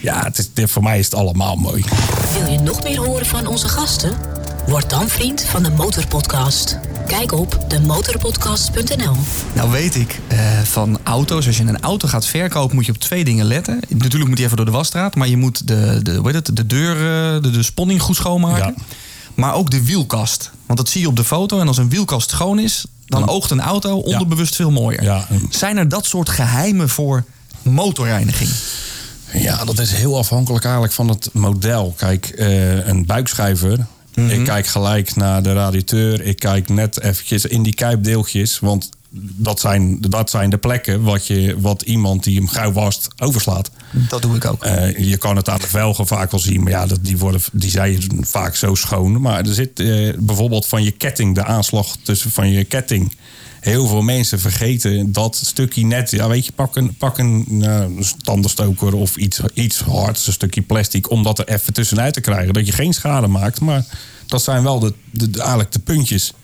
Ja, het is, voor mij is het allemaal mooi. Wil je nog meer horen van onze gasten? Word dan vriend van de Motorpodcast. Kijk op de motorpodcast punt n l. Nou weet ik uh, van auto's, als je een auto gaat verkopen, moet je op twee dingen letten. Natuurlijk moet je even door de wasstraat, maar je moet de, de, hoe heet het, de deur, de, de sponning goed schoonmaken. Ja. Maar ook de wielkast. Want dat zie je op de foto. En als een wielkast schoon is, dan oogt een auto onderbewust ja. veel mooier. Ja. Zijn er dat soort geheimen voor motorreiniging? Ja, dat is heel afhankelijk eigenlijk van het model. Kijk, uh, een buikschuiver. Mm-hmm. Ik kijk gelijk naar de radiateur. Ik kijk net eventjes in die kuipdeeltjes. Want dat zijn, dat zijn de plekken wat, je, wat iemand die hem gauw wast overslaat. Dat doe ik ook. Uh, je kan het aan de velgen vaak wel zien. Maar ja, dat, die, worden, die zijn vaak zo schoon. Maar er zit uh, bijvoorbeeld van je ketting, de aanslag tussen van je ketting. Heel veel mensen vergeten dat stukje net. Ja, weet je, pak een, pak een uh, tandenstoker of iets, iets hards, een stukje plastic, om dat er even tussenuit te krijgen. Dat je geen schade maakt. Maar dat zijn wel de, de, de, eigenlijk de puntjes.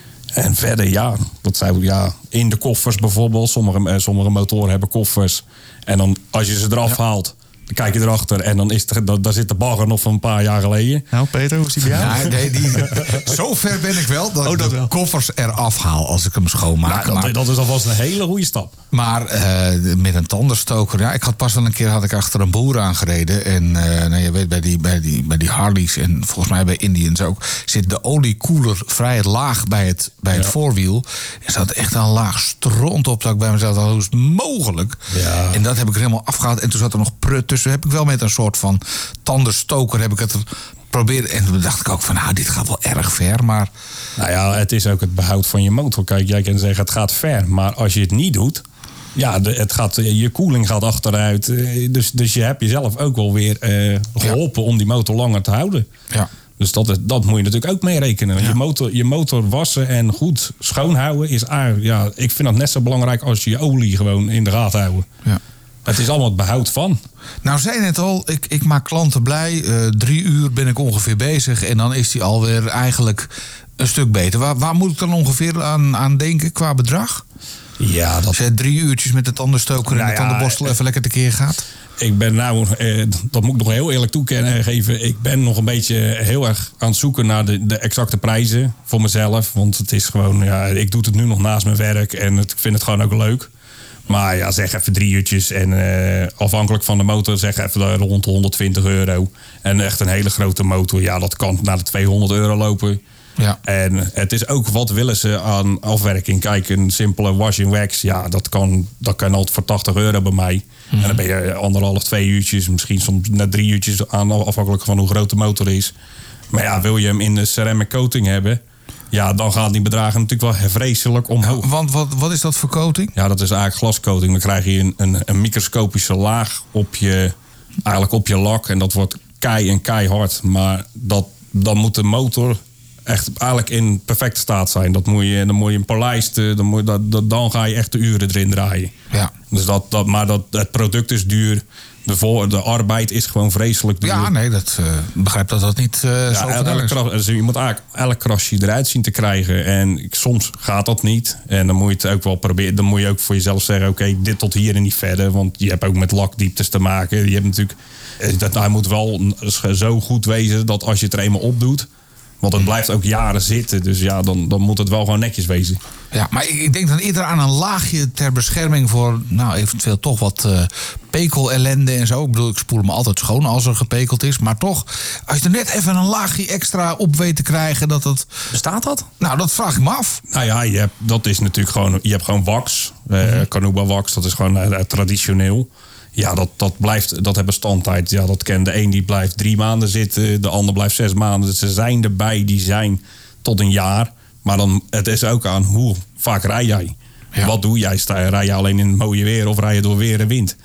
En verder, ja, dat zijn ja, in de koffers bijvoorbeeld. Sommige, sommige motoren hebben koffers. En dan als je ze eraf ja. haalt, dan kijk je erachter en dan is er, daar zit de bagger nog van een paar jaar geleden. Nou, Peter, hoe is die bij jou? Ja, nee, die, zo ver ben ik wel dat, oh, dat ik de wel. koffers eraf haal als ik hem schoonmaak. Nou, dat, dat is alvast een hele goede stap. Maar uh, met een tandenstoker, ja, ik had pas wel een keer had ik achter een boer aangereden. En uh, nou, je weet, bij die, bij, die, bij die Harleys en volgens mij bij Indians ook, zit de oliekoeler vrij laag bij het, bij het ja. voorwiel. Er zat echt een laag stront op, dat ik bij mezelf dacht, hoe is het mogelijk? Ja. En dat heb ik er helemaal afgehaald. En toen zat er nog prut tussen. Heb ik wel met een soort van tandenstoker heb ik het probeerd. En toen dacht ik ook van, nou, dit gaat wel erg ver, maar... Nou ja, het is ook het behoud van je motor. Kijk, jij kan zeggen, het gaat ver. Maar als je het niet doet, ja, de, het gaat, je koeling gaat achteruit. Dus, dus je hebt jezelf ook wel weer uh, geholpen ja. om die motor langer te houden. Ja. Dus dat, dat moet je natuurlijk ook meerekenen. Ja. Je, motor, je motor wassen en goed schoonhouden is eigenlijk... Ja, ik vind dat net zo belangrijk als je olie gewoon in de gaten houden. Ja. Het is allemaal het behoud van. Nou, zei net al, ik, ik maak klanten blij. Uh, drie uur ben ik ongeveer bezig. En dan is die alweer eigenlijk een stuk beter. Waar, waar moet ik dan ongeveer aan, aan denken qua bedrag? Ja, dat... Als je drie uurtjes met de tandenstoker nou en de ja, tandenborstel even lekker tekeer gaat. Ik ben nou, eh, dat moet ik nog heel eerlijk toegeven. Ik ben nog een beetje heel erg aan het zoeken naar de, de exacte prijzen voor mezelf. Want het is gewoon, ja, ik doe het nu nog naast mijn werk. En het, ik vind het gewoon ook leuk. Maar ja, zeg even drie uurtjes. En uh, afhankelijk van de motor, zeg even rond de honderdtwintig euro. En echt een hele grote motor, ja, dat kan naar de tweehonderd euro lopen. Ja. En het is ook, wat willen ze aan afwerking? Kijk, een simpele wash and wax, ja, dat kan, dat kan altijd voor tachtig euro bij mij. Mm-hmm. En dan ben je anderhalf, twee uurtjes, misschien soms net drie uurtjes aan, afhankelijk van hoe groot de motor is. Maar ja, wil je hem in de ceramic coating hebben, ja, dan gaan die bedragen natuurlijk wel vreselijk omhoog. Ja, want wat, wat is dat voor coating? Ja, dat is eigenlijk glascoating. Dan krijg je een, een, een microscopische laag op je, eigenlijk op je lak. En dat wordt kei en keihard. Maar dat, dan moet de motor echt eigenlijk in perfecte staat zijn. Dat moet je, dan moet je een polijst, dan, moet, dat, dat, dan ga je echt de uren erin draaien. Ja. Dus dat, dat, maar dat, het product is duur. De, voor, de arbeid is gewoon vreselijk duur. Ja, nee, dat uh, begrijp dat dat niet uh, ja, zo elk kras, dus je moet eigenlijk elk krasje eruit zien te krijgen. En soms gaat dat niet. En dan moet je het ook wel proberen. Dan moet je ook voor jezelf zeggen, oké, okay, dit tot hier en niet verder. Want je hebt ook met lakdieptes te maken. Je hebt natuurlijk, dat, hij moet wel zo goed wezen dat als je het er eenmaal op doet, want het blijft ook jaren zitten. Dus ja, dan, dan moet het wel gewoon netjes wezen. Ja, maar ik, ik denk dan eerder aan een laagje ter bescherming voor, nou, eventueel toch wat uh, pekelellende en zo. Ik bedoel, ik spoel hem altijd schoon als er gepekeld is. Maar toch, als je er net even een laagje extra op weet te krijgen, dat het... Bestaat dat? Nou, dat vraag ik me af. Nou ja, je hebt, dat is natuurlijk gewoon, je hebt gewoon wax. Mm-hmm. Uh, Canuba wax, dat is gewoon uh, traditioneel. Ja, dat, dat blijft, dat hebben standtijd. Ja, dat ken de een die blijft drie maanden zitten, de ander blijft zes maanden. Dus ze zijn erbij, die zijn tot een jaar. Maar dan, het is ook aan hoe vaak rij jij. Ja. Wat doe jij? Sta, rij je alleen in het mooie weer of rij je door weer en wind?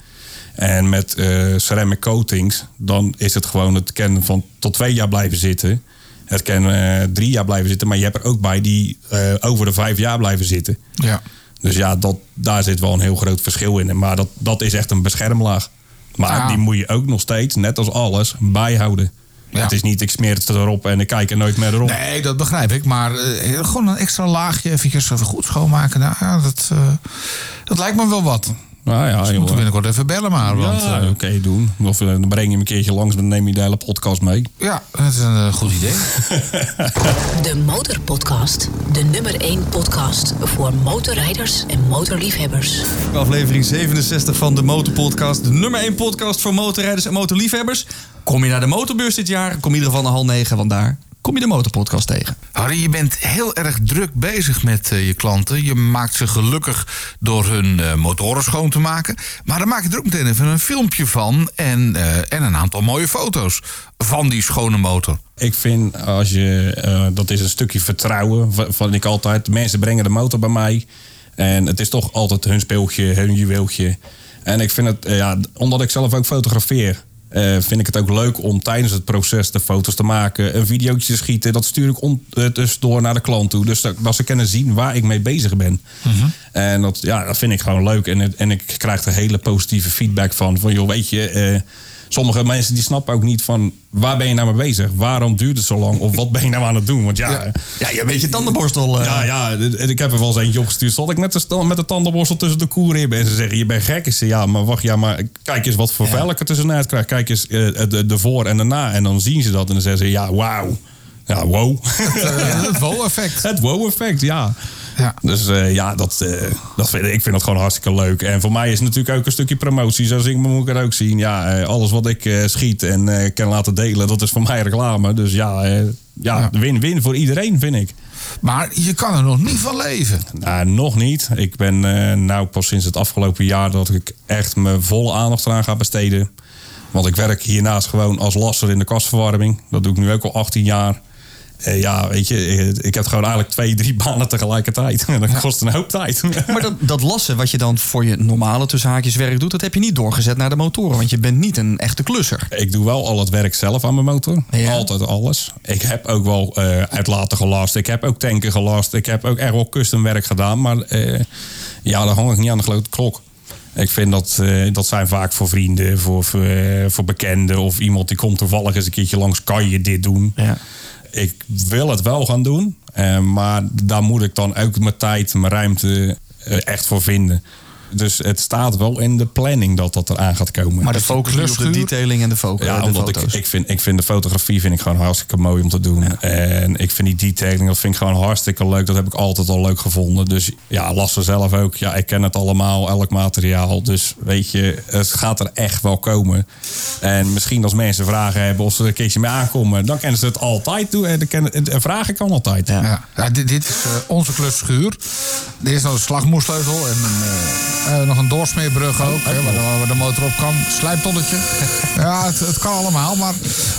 En met uh, ceramic coatings, dan is het gewoon het kennen van tot twee jaar blijven zitten. Het kan uh, drie jaar blijven zitten, maar je hebt er ook bij die uh, over de vijf jaar blijven zitten. Ja. Dus ja, dat, daar zit wel een heel groot verschil in. Maar dat, dat is echt een beschermlaag. Maar ja, die moet je ook nog steeds, net als alles, bijhouden. Ja. Het is niet, ik smeer het erop en ik kijk er nooit meer erop. Nee, dat begrijp ik. Maar uh, gewoon een extra laagje, eventjes even goed schoonmaken. Nou, ja, dat, uh, dat lijkt me wel wat. Nou ja, Dus we joh. moeten binnenkort even bellen maar. Want, Ja, uh, oké, okay, doen. Of uh, dan breng je hem een keertje langs, dan neem je de hele podcast mee. ja, dat is een uh, goed idee. De Motorpodcast. De nummer één podcast voor motorrijders en motorliefhebbers. Aflevering zevenenzestig van de Motorpodcast. De nummer één podcast voor motorrijders en motorliefhebbers. Kom je naar de motorbeurs dit jaar? Kom in ieder geval naar half negen, want daar kom je de Motorpodcast tegen. Harry, je bent heel erg druk bezig met uh, je klanten. Je maakt ze gelukkig door hun uh, motoren schoon te maken. Maar dan maak je er ook meteen even een filmpje van. En, uh, en een aantal mooie foto's van die schone motor. Ik vind, als je, uh, dat is een stukje vertrouwen. Van ik altijd, mensen brengen de motor bij mij. En het is toch altijd hun speeltje, hun juweeltje. En ik vind het, uh, ja, omdat ik zelf ook fotografeer... Uh, vind ik het ook leuk om tijdens het proces de foto's te maken, een videootje te schieten. Dat stuur ik on, uh, tussendoor naar de klant toe. Dus dat, dat ze kunnen zien waar ik mee bezig ben. Mm-hmm. En dat, ja, dat vind ik gewoon leuk. En, en ik krijg er hele positieve feedback van. Van joh, weet je, uh, sommige mensen die snappen ook niet van waar ben je nou mee bezig? Waarom duurt het zo lang? Of wat ben je nou aan het doen? Want ja, Ja, ja je weet je tandenborstel. Uh... Ja, ja, ik heb er wel eens eentje opgestuurd. Zat ik met de, met de tandenborstel tussen de koerribben. En ze zeggen, je bent gek. Ik zeg, ja, maar wacht, ja, maar kijk eens wat voor Ja. velken tussenuit krijg. Kijk eens uh, de, de voor en de na. En dan zien ze dat en dan zeggen ze, ja, wauw. Ja, wow. Uh, het wow-effect. Het wow-effect, ja. Ja. Dus uh, ja, dat, uh, dat vind, ik vind dat gewoon hartstikke leuk. En voor mij is het natuurlijk ook een stukje promotie. Zoals ik moet ik het ook zien. Ja, uh, alles wat ik uh, schiet en uh, kan laten delen, dat is voor mij reclame. Dus ja, uh, ja, Ja. win-win voor iedereen, vind ik. Maar je kan er nog niet van leven. Nou, nog niet. Ik ben uh, nou pas sinds het afgelopen jaar dat ik echt mijn volle aandacht eraan ga besteden. Want ik werk hiernaast gewoon als lasser in de kastverwarming. Dat doe ik nu ook al achttien jaar. Uh, ja, weet je, ik heb gewoon eigenlijk twee, drie banen tegelijkertijd. En dat kost een hoop tijd. Maar dat, dat lassen wat je dan voor je normale tussenhaakjeswerk doet, dat heb je niet doorgezet naar de motoren. Want je bent niet een echte klusser. Ik doe wel al het werk zelf aan mijn motor. Ja. Altijd alles. Ik heb ook wel uh, uitlaten gelast. Ik heb ook tanken gelast. Ik heb ook echt wel custom werk gedaan. Maar uh, ja, daar hang ik niet aan de grote klok. Ik vind dat, uh, dat zijn vaak voor vrienden, voor, voor, uh, voor bekenden. Of iemand die komt toevallig eens een keertje langs. Kan je dit doen? Ja. Ik wil het wel gaan doen. Uh, maar daar moet ik dan ook mijn tijd, mijn ruimte uh, echt voor vinden. Dus het staat wel in de planning dat dat eraan gaat komen. Maar de focus ligt op de detailing en de focus. Ja, de omdat ik, foto's. ik, vind, ik vind de fotografie vind ik gewoon hartstikke mooi om te doen. Ja. En ik vind die detailing, dat vind ik gewoon hartstikke leuk. Dat heb ik altijd al leuk gevonden. Dus ja, Lasse zelf ook. Ja, ik ken het allemaal, elk materiaal. Dus weet je, het gaat er echt wel komen. En misschien als mensen vragen hebben of ze er een keertje mee aankomen, dan kunnen ze het altijd doen. En de vragen kan altijd. Ja. Ja. Ja, dit, dit is uh, onze klusschuur. Er is nog een slagmoersleutel en een, uh, uh, nog een doorsmeerbrug ook, hè, waar, de, waar de motor op kan. Slijptonnetje. Ja, het, het kan allemaal, maar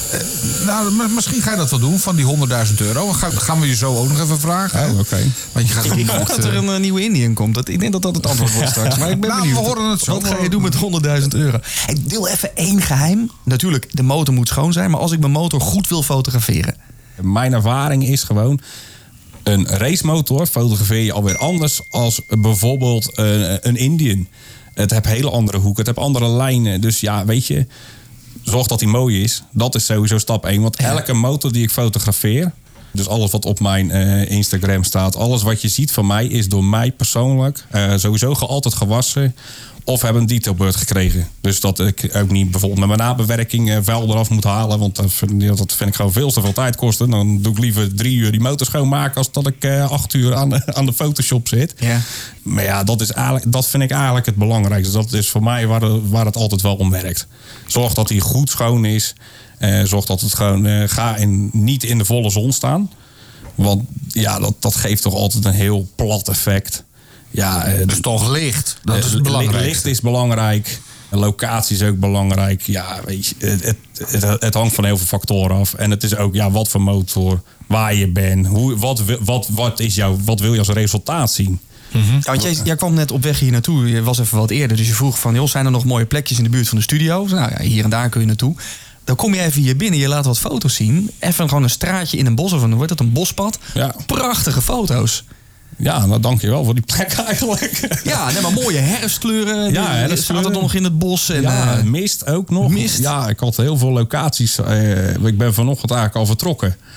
uh, nou, m- misschien ga je dat wel doen van die honderdduizend euro. Ga, gaan we je zo ook nog even vragen. Oh, oké. Okay. Want je gaat Ik, ik hoop dat er een uh, nieuwe Indian komt. Dat, ik denk dat dat het antwoord wordt straks. Maar ik ben nou, benieuwd. we horen het zo. Wat ga je doen met honderdduizend euro? Ik deel even één geheim. Natuurlijk, de motor moet schoon zijn. Maar als ik mijn motor goed wil fotograferen. Mijn ervaring is gewoon, een racemotor fotografeer je alweer anders als bijvoorbeeld uh, een Indian. Het heeft hele andere hoeken, het heeft andere lijnen. Dus ja, weet je, zorg dat die mooi is. Dat is sowieso stap één. Want elke motor die ik fotografeer, dus alles wat op mijn uh, Instagram staat, alles wat je ziet van mij is door mij persoonlijk uh, sowieso altijd gewassen. Of hebben een detailbeurt gekregen. Dus dat ik ook niet bijvoorbeeld met mijn nabewerking uh, vuil eraf moet halen. Want dat vind, dat vind ik gewoon veel te veel tijd kosten. Dan doe ik liever drie uur die motor schoonmaken als dat ik uh, acht uur aan de, aan de Photoshop zit. Ja. Maar ja, dat, is eigenlijk, dat vind ik eigenlijk het belangrijkste. Dat is voor mij waar, de, waar het altijd wel om werkt. Zorg dat hij goed schoon is. Uh, zorg dat het gewoon uh, ga in, niet in de volle zon staan. Want ja, dat, dat geeft toch altijd een heel plat effect. Ja, uh, dus toch licht. Dat is het belangrijkste. Licht is belangrijk. Locatie is ook belangrijk. Ja, weet je, het, het, het hangt van heel veel factoren af. En het is ook, ja, wat voor motor, waar je bent, hoe, wat, wat, wat, is jouw, wat wil je als resultaat zien? Mm-hmm. Ja, want jij, jij kwam net op weg hier naartoe. Je was even wat eerder. Dus je vroeg van, joh, zijn er nog mooie plekjes in de buurt van de studio? Nou ja, hier en daar kun je naartoe. Dan kom je even hier binnen, je laat wat foto's zien. Even gewoon een straatje in een bos of een, wordt het een bospad? Ja. Prachtige foto's. Ja, nou dank je wel voor die plek eigenlijk. Ja, nee, maar mooie herfstkleuren. Ja, er staat het nog in het bos. En, ja, uh, mist ook nog. Mist. Ja, ik had heel veel locaties. Uh, ik ben vanochtend eigenlijk al vertrokken.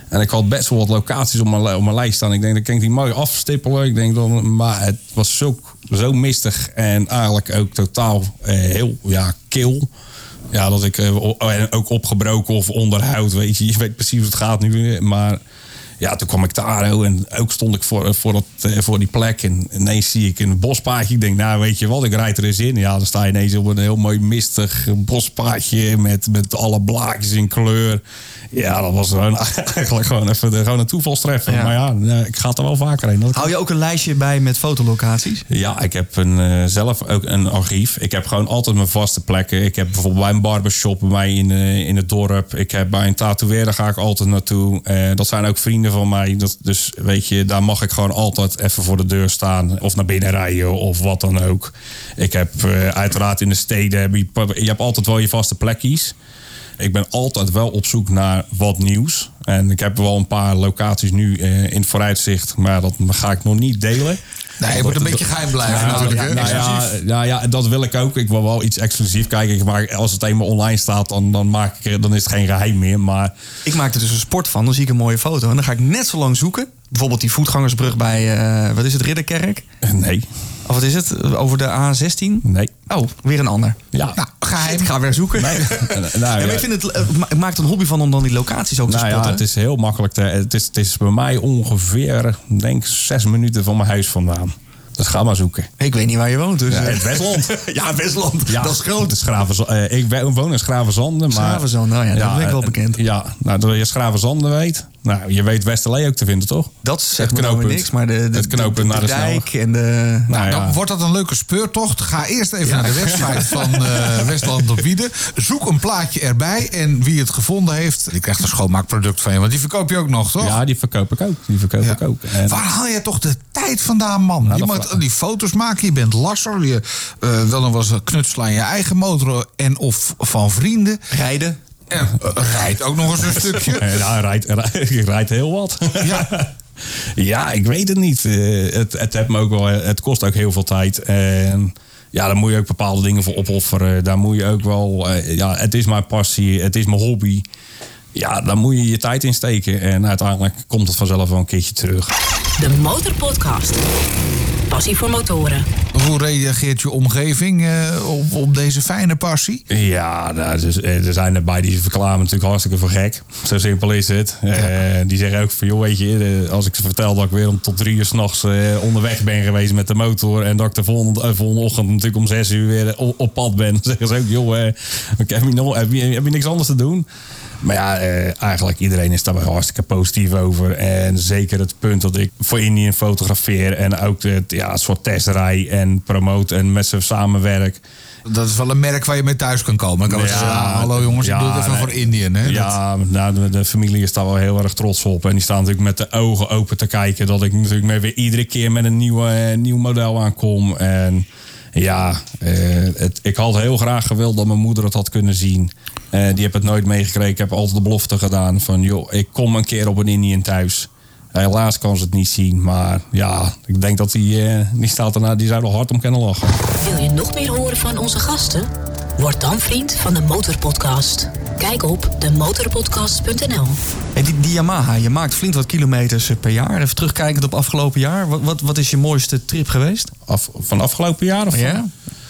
En ik had best wel wat locaties op mijn, op mijn lijst staan. Ik denk, dan kan ik die mooi afstippelen. Ik denk dan, maar het was zo, zo mistig en eigenlijk ook totaal eh, heel ja, kil. Ja, dat ik eh, ook opgebroken of onderhoud. Weet je, je weet precies hoe het gaat nu. Maar ja, toen kwam ik daar en ook stond ik voor, voor, dat, voor die plek. En ineens zie ik een bospaadje. Ik denk, nou weet je wat, ik rijd er eens in. Ja, dan sta je ineens op een heel mooi mistig bospaadje met, met alle blaadjes in kleur. Ja, dat was gewoon, eigenlijk gewoon even gewoon een toevalstreffer. Ja. Maar ja, ik ga er wel vaker heen. Hou je ook een lijstje bij met fotolocaties? Ja, ik heb een, uh, zelf ook een archief. Ik heb gewoon altijd mijn vaste plekken. Ik heb bijvoorbeeld bij een barbershop bij mij in, uh, in het dorp. Ik heb bij een tatoeëerder ga ik altijd naartoe. Uh, dat zijn ook vrienden van mij. Dat, dus weet je, daar mag ik gewoon altijd even voor de deur staan. Of naar binnen rijden of wat dan ook. Ik heb uh, uiteraard in de steden, heb je, je hebt altijd wel je vaste plekjes. Ik ben altijd wel op zoek naar wat nieuws. En ik heb wel een paar locaties nu uh, in het vooruitzicht. Maar dat ga ik nog niet delen. Nee, je moet een beetje geheim blijven nou, natuurlijk. Ja, nou ja, nou ja, dat wil ik ook. Ik wil wel iets exclusief kijken. Maar als het eenmaal online staat, dan, dan, maak ik, dan is het geen geheim meer. Maar ik maak er dus een sport van. Dan zie ik een mooie foto. En dan ga ik net zo lang zoeken. Bijvoorbeeld die voetgangersbrug bij, uh, wat is het, Ridderkerk? Nee. Of wat is het? Over de A zestien? Nee. Oh, weer een ander. Ja. Nou, geheim. Ik ga weer zoeken. Nee. nou, ja, ja. Ik vind het, ik maak er een hobby van om dan die locaties ook te nou, spotten. Ja, het is heel makkelijk. Te, het, is, het is bij mij ongeveer, denk zes minuten van mijn huis vandaan. Dus ga maar zoeken. Ik weet niet waar je woont. Dus. Ja, het Westland. ja, Westland. Ja, dat is groot. Het is Gravenzand. Uh, ik woon in Gravenzanden. Maar, Gravenzanden, nou ja, dat ja, ben ik wel bekend. Ja, nou, dat je Gravenzanden weet. Nou, je weet Westerlee ook te vinden, toch? Dat zegt me nou niks, maar de, de, het knooppunt naar de, de dijk en de... Nou, nou ja. Dan wordt dat een leuke speurtocht. Ga eerst even ja. naar de website van uh, Westland op Wieden. Zoek een plaatje erbij. En wie het gevonden heeft, die krijgt een schoonmaakproduct van je. Want die verkoop je ook nog, toch? Ja, die verkoop ik ook. Die verkoop ja. ik ook. En... Waar haal je toch de tijd vandaan, man? Nou, je moet va- die foto's maken. Je bent lasser. Je uh, wil nog wel eens knutselen aan je eigen motor en of van vrienden. Rijden. En uh, rijdt ook nog eens een stukje. Ja, rijdt, rijdt, rijdt heel wat. Ja. ja, ik weet het niet. Uh, het, het, het, me ook wel, het kost ook heel veel tijd. En ja, daar moet je ook bepaalde dingen voor opofferen. Daar moet je ook wel... Uh, ja, het is mijn passie. Het is mijn hobby. Ja, daar moet je je tijd in steken. En uiteindelijk komt het vanzelf wel een keertje terug. De Motorpodcast. Passie voor motoren. Hoe reageert je omgeving uh, op, op deze fijne passie? Ja, nou, dus, er zijn erbij die verklaren natuurlijk hartstikke voor gek. Zo simpel is het. Ja. Uh, die zeggen ook van, joh, weet je, als ik ze vertel dat ik weer om tot drie uur 's nachts uh, onderweg ben geweest met de motor en dat ik de volgende, uh, volgende ochtend natuurlijk om zes uur weer op, op pad ben, dan zeggen ze ook, joh, uh, heb, je nog, heb, je, heb je niks anders te doen? Maar ja, uh, eigenlijk iedereen is daar wel hartstikke positief over. En zeker het punt dat ik voor Indian fotografeer en ook het, ja, het soort testrij en promote en met ze samenwerk. Dat is wel een merk waar je mee thuis kan komen. Dan kan ja, je zeggen, ah, hallo jongens, ja, ik doe het even nee, voor Indian. Hè? Ja, dat... nou, de, de familie is daar wel heel erg trots op. En die staan natuurlijk met de ogen open te kijken. Dat ik natuurlijk mee weer iedere keer met een nieuwe, nieuw model aankom. En ja, uh, het, ik had heel graag gewild dat mijn moeder het had kunnen zien. Uh, die heb het nooit meegekregen. Ik heb altijd de belofte gedaan van, joh, ik kom een keer op een Indian thuis. Helaas kan ze het niet zien, maar ja, ik denk dat die, uh, die staat erna, die zou er hard om kunnen lachen. Wil je nog meer horen van onze gasten? Word dan vriend van de Motorpodcast. Kijk op de motorpodcast punt n l. Hey, die, die Yamaha, je maakt flink wat kilometers per jaar. Even terugkijkend op afgelopen jaar. Wat, wat, wat is je mooiste trip geweest? Af, van afgelopen jaar? Of ja?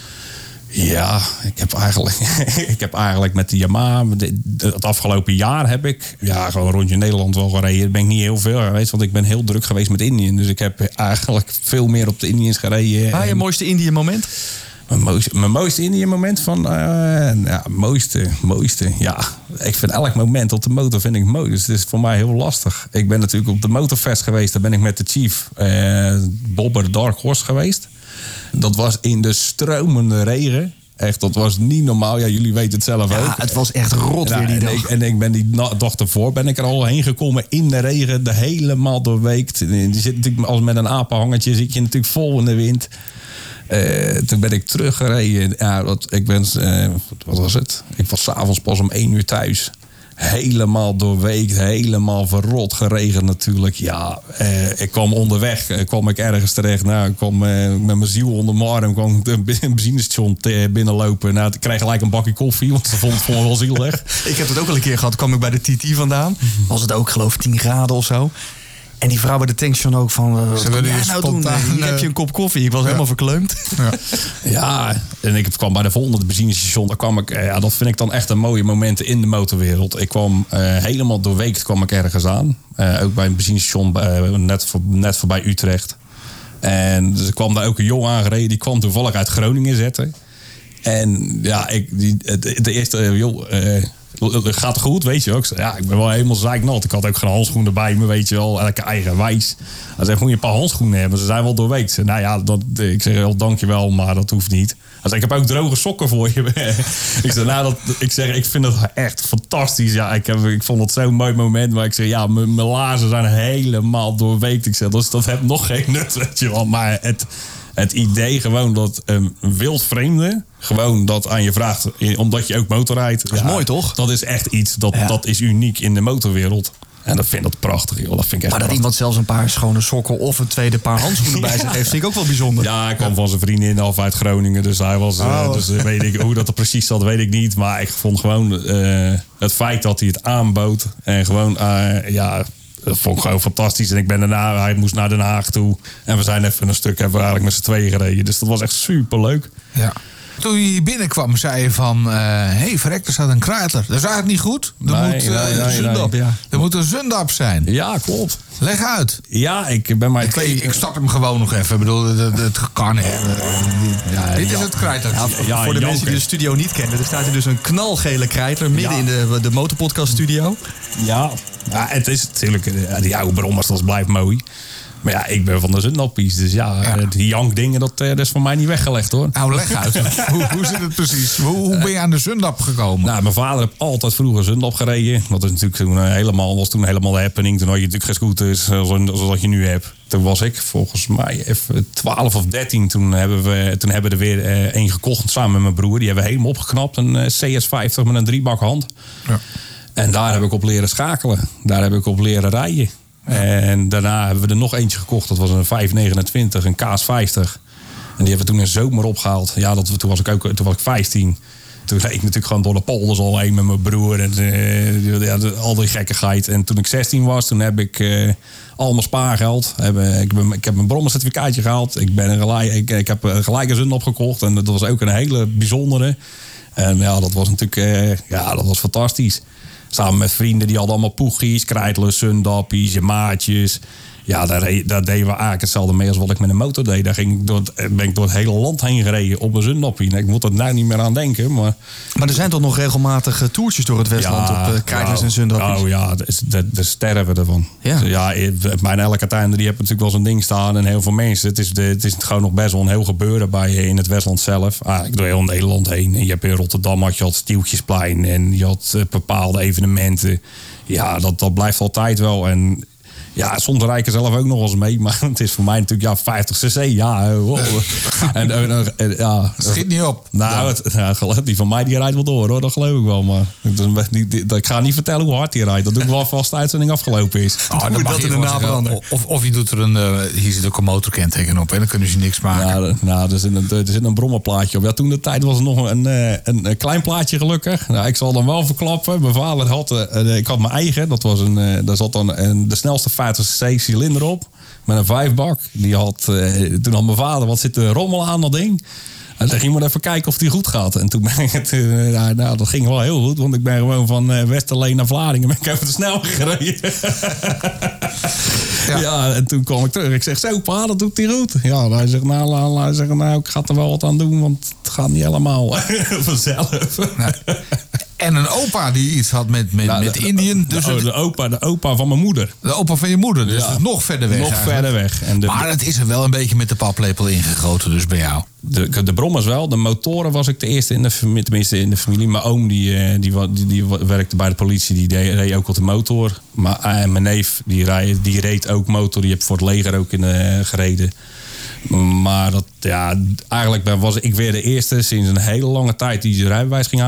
Ja, ik heb eigenlijk, ik heb eigenlijk met de Yamaha, het afgelopen jaar heb ik ja, gewoon rondje Nederland wel gereden. Daar ben ik niet heel veel geweest, want ik ben heel druk geweest met Indian. Dus ik heb eigenlijk veel meer op de Indians gereden. Ah, je mooiste Indian moment? Mijn mooiste, mijn mooiste Indian moment van, uh, ja, mooiste, mooiste, ja. Ik vind elk moment op de motor vind ik mooi, dus het is voor mij heel lastig. Ik ben natuurlijk op de Motorfest geweest, daar ben ik met de Chief, uh, Bobber Dark Horse geweest. Dat was in de stromende regen. Echt, dat was niet normaal. Ja, jullie weten het zelf ja, ook. Ja, het was echt rot ja, weer die en dag. Ik, en ik ben die dag ervoor ben ik er al heen gekomen in de regen. De helemaal doorweekt. Die zit natuurlijk als met een apenhangertje zit je natuurlijk vol in de wind. Uh, toen ben ik teruggereden. Ja, dat, ik ben, uh, wat was het? Ik was 's avonds pas om één uur thuis. helemaal doorweekt, helemaal verrot, geregend natuurlijk. Ja, eh, ik kwam onderweg, eh, kwam ik ergens terecht. Nou, ik kwam eh, met mijn ziel onder mijn arm, kwam een benzinestation te, binnenlopen. Nou, ik kreeg gelijk een bakje koffie, want ze vond het wel zielig. Ik heb het ook al een keer gehad, kwam ik bij de T T vandaan. Was het ook, geloof ik, tien graden of zo. En die vrouw bij de tankstation ook van... Uh, wat willen jij je nou spontaan, doen? Hier uh, heb je een kop koffie. Ik was ja. helemaal verkleumd. Ja. Ja, en ik kwam bij de volgende benzinestation. Daar kwam ik, ja, dat vind ik dan echt een mooie momenten in de motorwereld. Ik kwam uh, helemaal doorweekt kwam ik ergens aan. Uh, ook bij een benzinestation uh, net, voor, net voorbij Utrecht. En dus er kwam daar ook een jongen aangereden. Die kwam toevallig uit Groningen zetten. En ja, ik, die, de, de eerste... Uh, joh, uh, gaat het goed, weet je ook. Ja, ik ben wel helemaal zeiknat. Ik had ook geen handschoenen bij me, weet je wel. Elke eigenwijs. Hij zei, moet je een paar handschoenen hebben? Ze zijn wel doorweekt. Nou ja, dat, ik zeg wel dankjewel, maar dat hoeft niet. Hij zei, ik heb ook droge sokken voor je. ik zeg, nou, dat, ik zeg, ik vind het echt fantastisch. Ja, ik, heb, ik vond het zo'n mooi moment. Maar ik zeg, ja, mijn laarzen zijn helemaal doorweekt. Ik zeg, dus dat heeft nog geen nut, weet je wel. Maar het... Het idee gewoon dat een wildvreemde gewoon dat aan je vraagt, omdat je ook motorrijdt. Dat is ja, mooi, toch? Dat is echt iets, dat, ja. dat is uniek in de motorwereld. En dat vind ik dat prachtig, joh. Dat vind ik echt maar dat prachtig. Iemand zelfs een paar schone sokken of een tweede paar handschoenen bij zich heeft, vind ik ook wel bijzonder. Ja, hij kwam van zijn vriendin af uit Groningen. Dus hij was, oh. uh, dus weet ik, hoe dat er precies zat, weet ik niet. Maar ik vond gewoon uh, het feit dat hij het aanbood. En gewoon, uh, ja... Dat vond ik gewoon fantastisch. En ik ben daarna, hij moest naar Den Haag toe. En we zijn even een stuk, hebben we eigenlijk met z'n tweeën gereden. Dus dat was echt superleuk. Ja. Toen je hier binnenkwam, zei je van... Hé, uh, hey, verrek, er staat een kruidler. Dat is eigenlijk niet goed. Er nee, moet uh, nee, nee, een zundap. Nee, ja. Er moet een zundap zijn. Ja, klopt. Leg uit. Ja, ik ben maar ik, twee... Ik, ik start hem gewoon nog even. Ik bedoel, het, het kan. Uh, ja, dit ja. is het kruidler. Ja, voor ja, voor de mensen die de studio niet kennen... er staat hier dus een knalgele kruidler midden ja. in de, de Motorpodcast studio. Ja, ja, het is natuurlijk... Die oude brommers, dat blijft mooi. Maar ja, ik ben van de zundappies. Dus ja, ja. die jankdingen, dat, dat is voor mij niet weggelegd, hoor. Nou, leg uit. hoe, hoe zit het precies? Hoe, hoe ben je aan de zundap gekomen? Nou, mijn vader heeft altijd vroeger zundap gereden. Dat is natuurlijk toen helemaal, was toen helemaal de happening. Toen had je natuurlijk geen scooters zoals je nu hebt. Toen was ik volgens mij even twaalf of dertien. Toen hebben we, toen hebben we er weer uh, één gekocht samen met mijn broer. Die hebben we helemaal opgeknapt. Een uh, C S vijftig met een driebakhand. Ja. En daar heb ik op leren schakelen. Daar heb ik op leren rijden. Ja. En daarna hebben we er nog eentje gekocht. Dat was een vijf negenentwintig, een K S vijftig. En die hebben we toen in de zomer opgehaald. Ja, dat, toen, was ik ook, toen was ik vijftien. Toen reed ik natuurlijk gewoon door de polders al heen met mijn broer. En uh, ja, al die gekkigheid. En toen ik zestien was, toen heb ik uh, al mijn spaargeld. Heb, uh, ik, ben, ik heb mijn brommercertificaatje gehaald. Ik, ben gelijk, ik, ik heb gelijk een zundap gekocht. En dat was ook een hele bijzondere. En ja, dat was natuurlijk uh, ja, dat was fantastisch. Samen met vrienden, die hadden allemaal poegies, krijtlers, zundappies, maatjes. Ja, daar, daar deden we eigenlijk hetzelfde mee als wat ik met een motor deed. Daar ging ik door het, ben ik door het hele land heen gereden op een zundappie. Ik moet er nou niet meer aan denken. Maar, maar er zijn toch nog regelmatig toertjes door het Westland ja, op uh, krijtlers nou, en zundappies? Oh ja, de sterven ervan. Ja. ja, mijn elke tuinder die heeft natuurlijk wel zo'n ding staan. En heel veel mensen. Het is, de, het is gewoon nog best wel een heel gebeuren bij in het Westland zelf. Eigenlijk door heel Nederland heen. En je hebt in Rotterdam had je had Stieltjesplein. En je had uh, bepaalde evenementen. Ja, dat, dat blijft altijd wel. En ja, soms rij ik er zelf ook nog eens mee. Maar het is voor mij natuurlijk ja, vijftig cc. Ja, wow. en, en, en, ja. Schiet niet op. Nou, het, ja, die van mij die rijdt wel door, hoor. Dat geloof ik wel. Maar ik, die, ik ga niet vertellen hoe hard die rijdt. Dat doe ik wel vast de uitzending afgelopen is. Oh, dan dat in de nabranden. Of, of je doet er een... Uh, hier zit ook een motorkenteken op. En dan kunnen ze niks maken. Ja, nou, er zit een, er zit een brommerplaatje op. Ja, toen de tijd was er nog een, een, een klein plaatje gelukkig. Nou, ik zal dan wel verklappen. Mijn vader had... Uh, ik had mijn eigen. Dat was een... Uh, daar zat dan een, de snelste vijftig cc cilinder op. Met een vijfbak. Die had, uh, toen had mijn vader, wat zit de rommel aan dat ding? En toen ging maar even kijken of die goed gaat. En toen ben ik het, uh, nou, nou, dat ging wel heel goed. Want ik ben gewoon van uh, Westerlee naar Vlaardingen. Ben ik even te snel gereden. ja. ja, en toen kwam ik terug. Ik zeg, zo pa, dat doet hij goed. Ja, hij zegt, nou, hij zegt, nou, ik ga er wel wat aan doen. Want het gaat niet helemaal vanzelf. Nee. En een opa die iets had met, met, nou, met Indiën. Dus de, de, opa, de opa van mijn moeder. De opa van je moeder, dus ja. nog verder weg. Nog eigenlijk. verder weg. En de, maar het is er wel een beetje met de paplepel ingegoten dus bij jou. De, de brommers wel. De motoren was ik de eerste in de familie. Tenminste in de familie. Mijn oom die, die, die, die werkte bij de politie. Die deed, reed ook op de motor. Maar uh, mijn neef die, reed, die reed ook motor. Die heeft voor het leger ook in uh, gereden. Maar dat, ja, eigenlijk was ik weer de eerste sinds een hele lange tijd die zijn rijbewijs ging halen.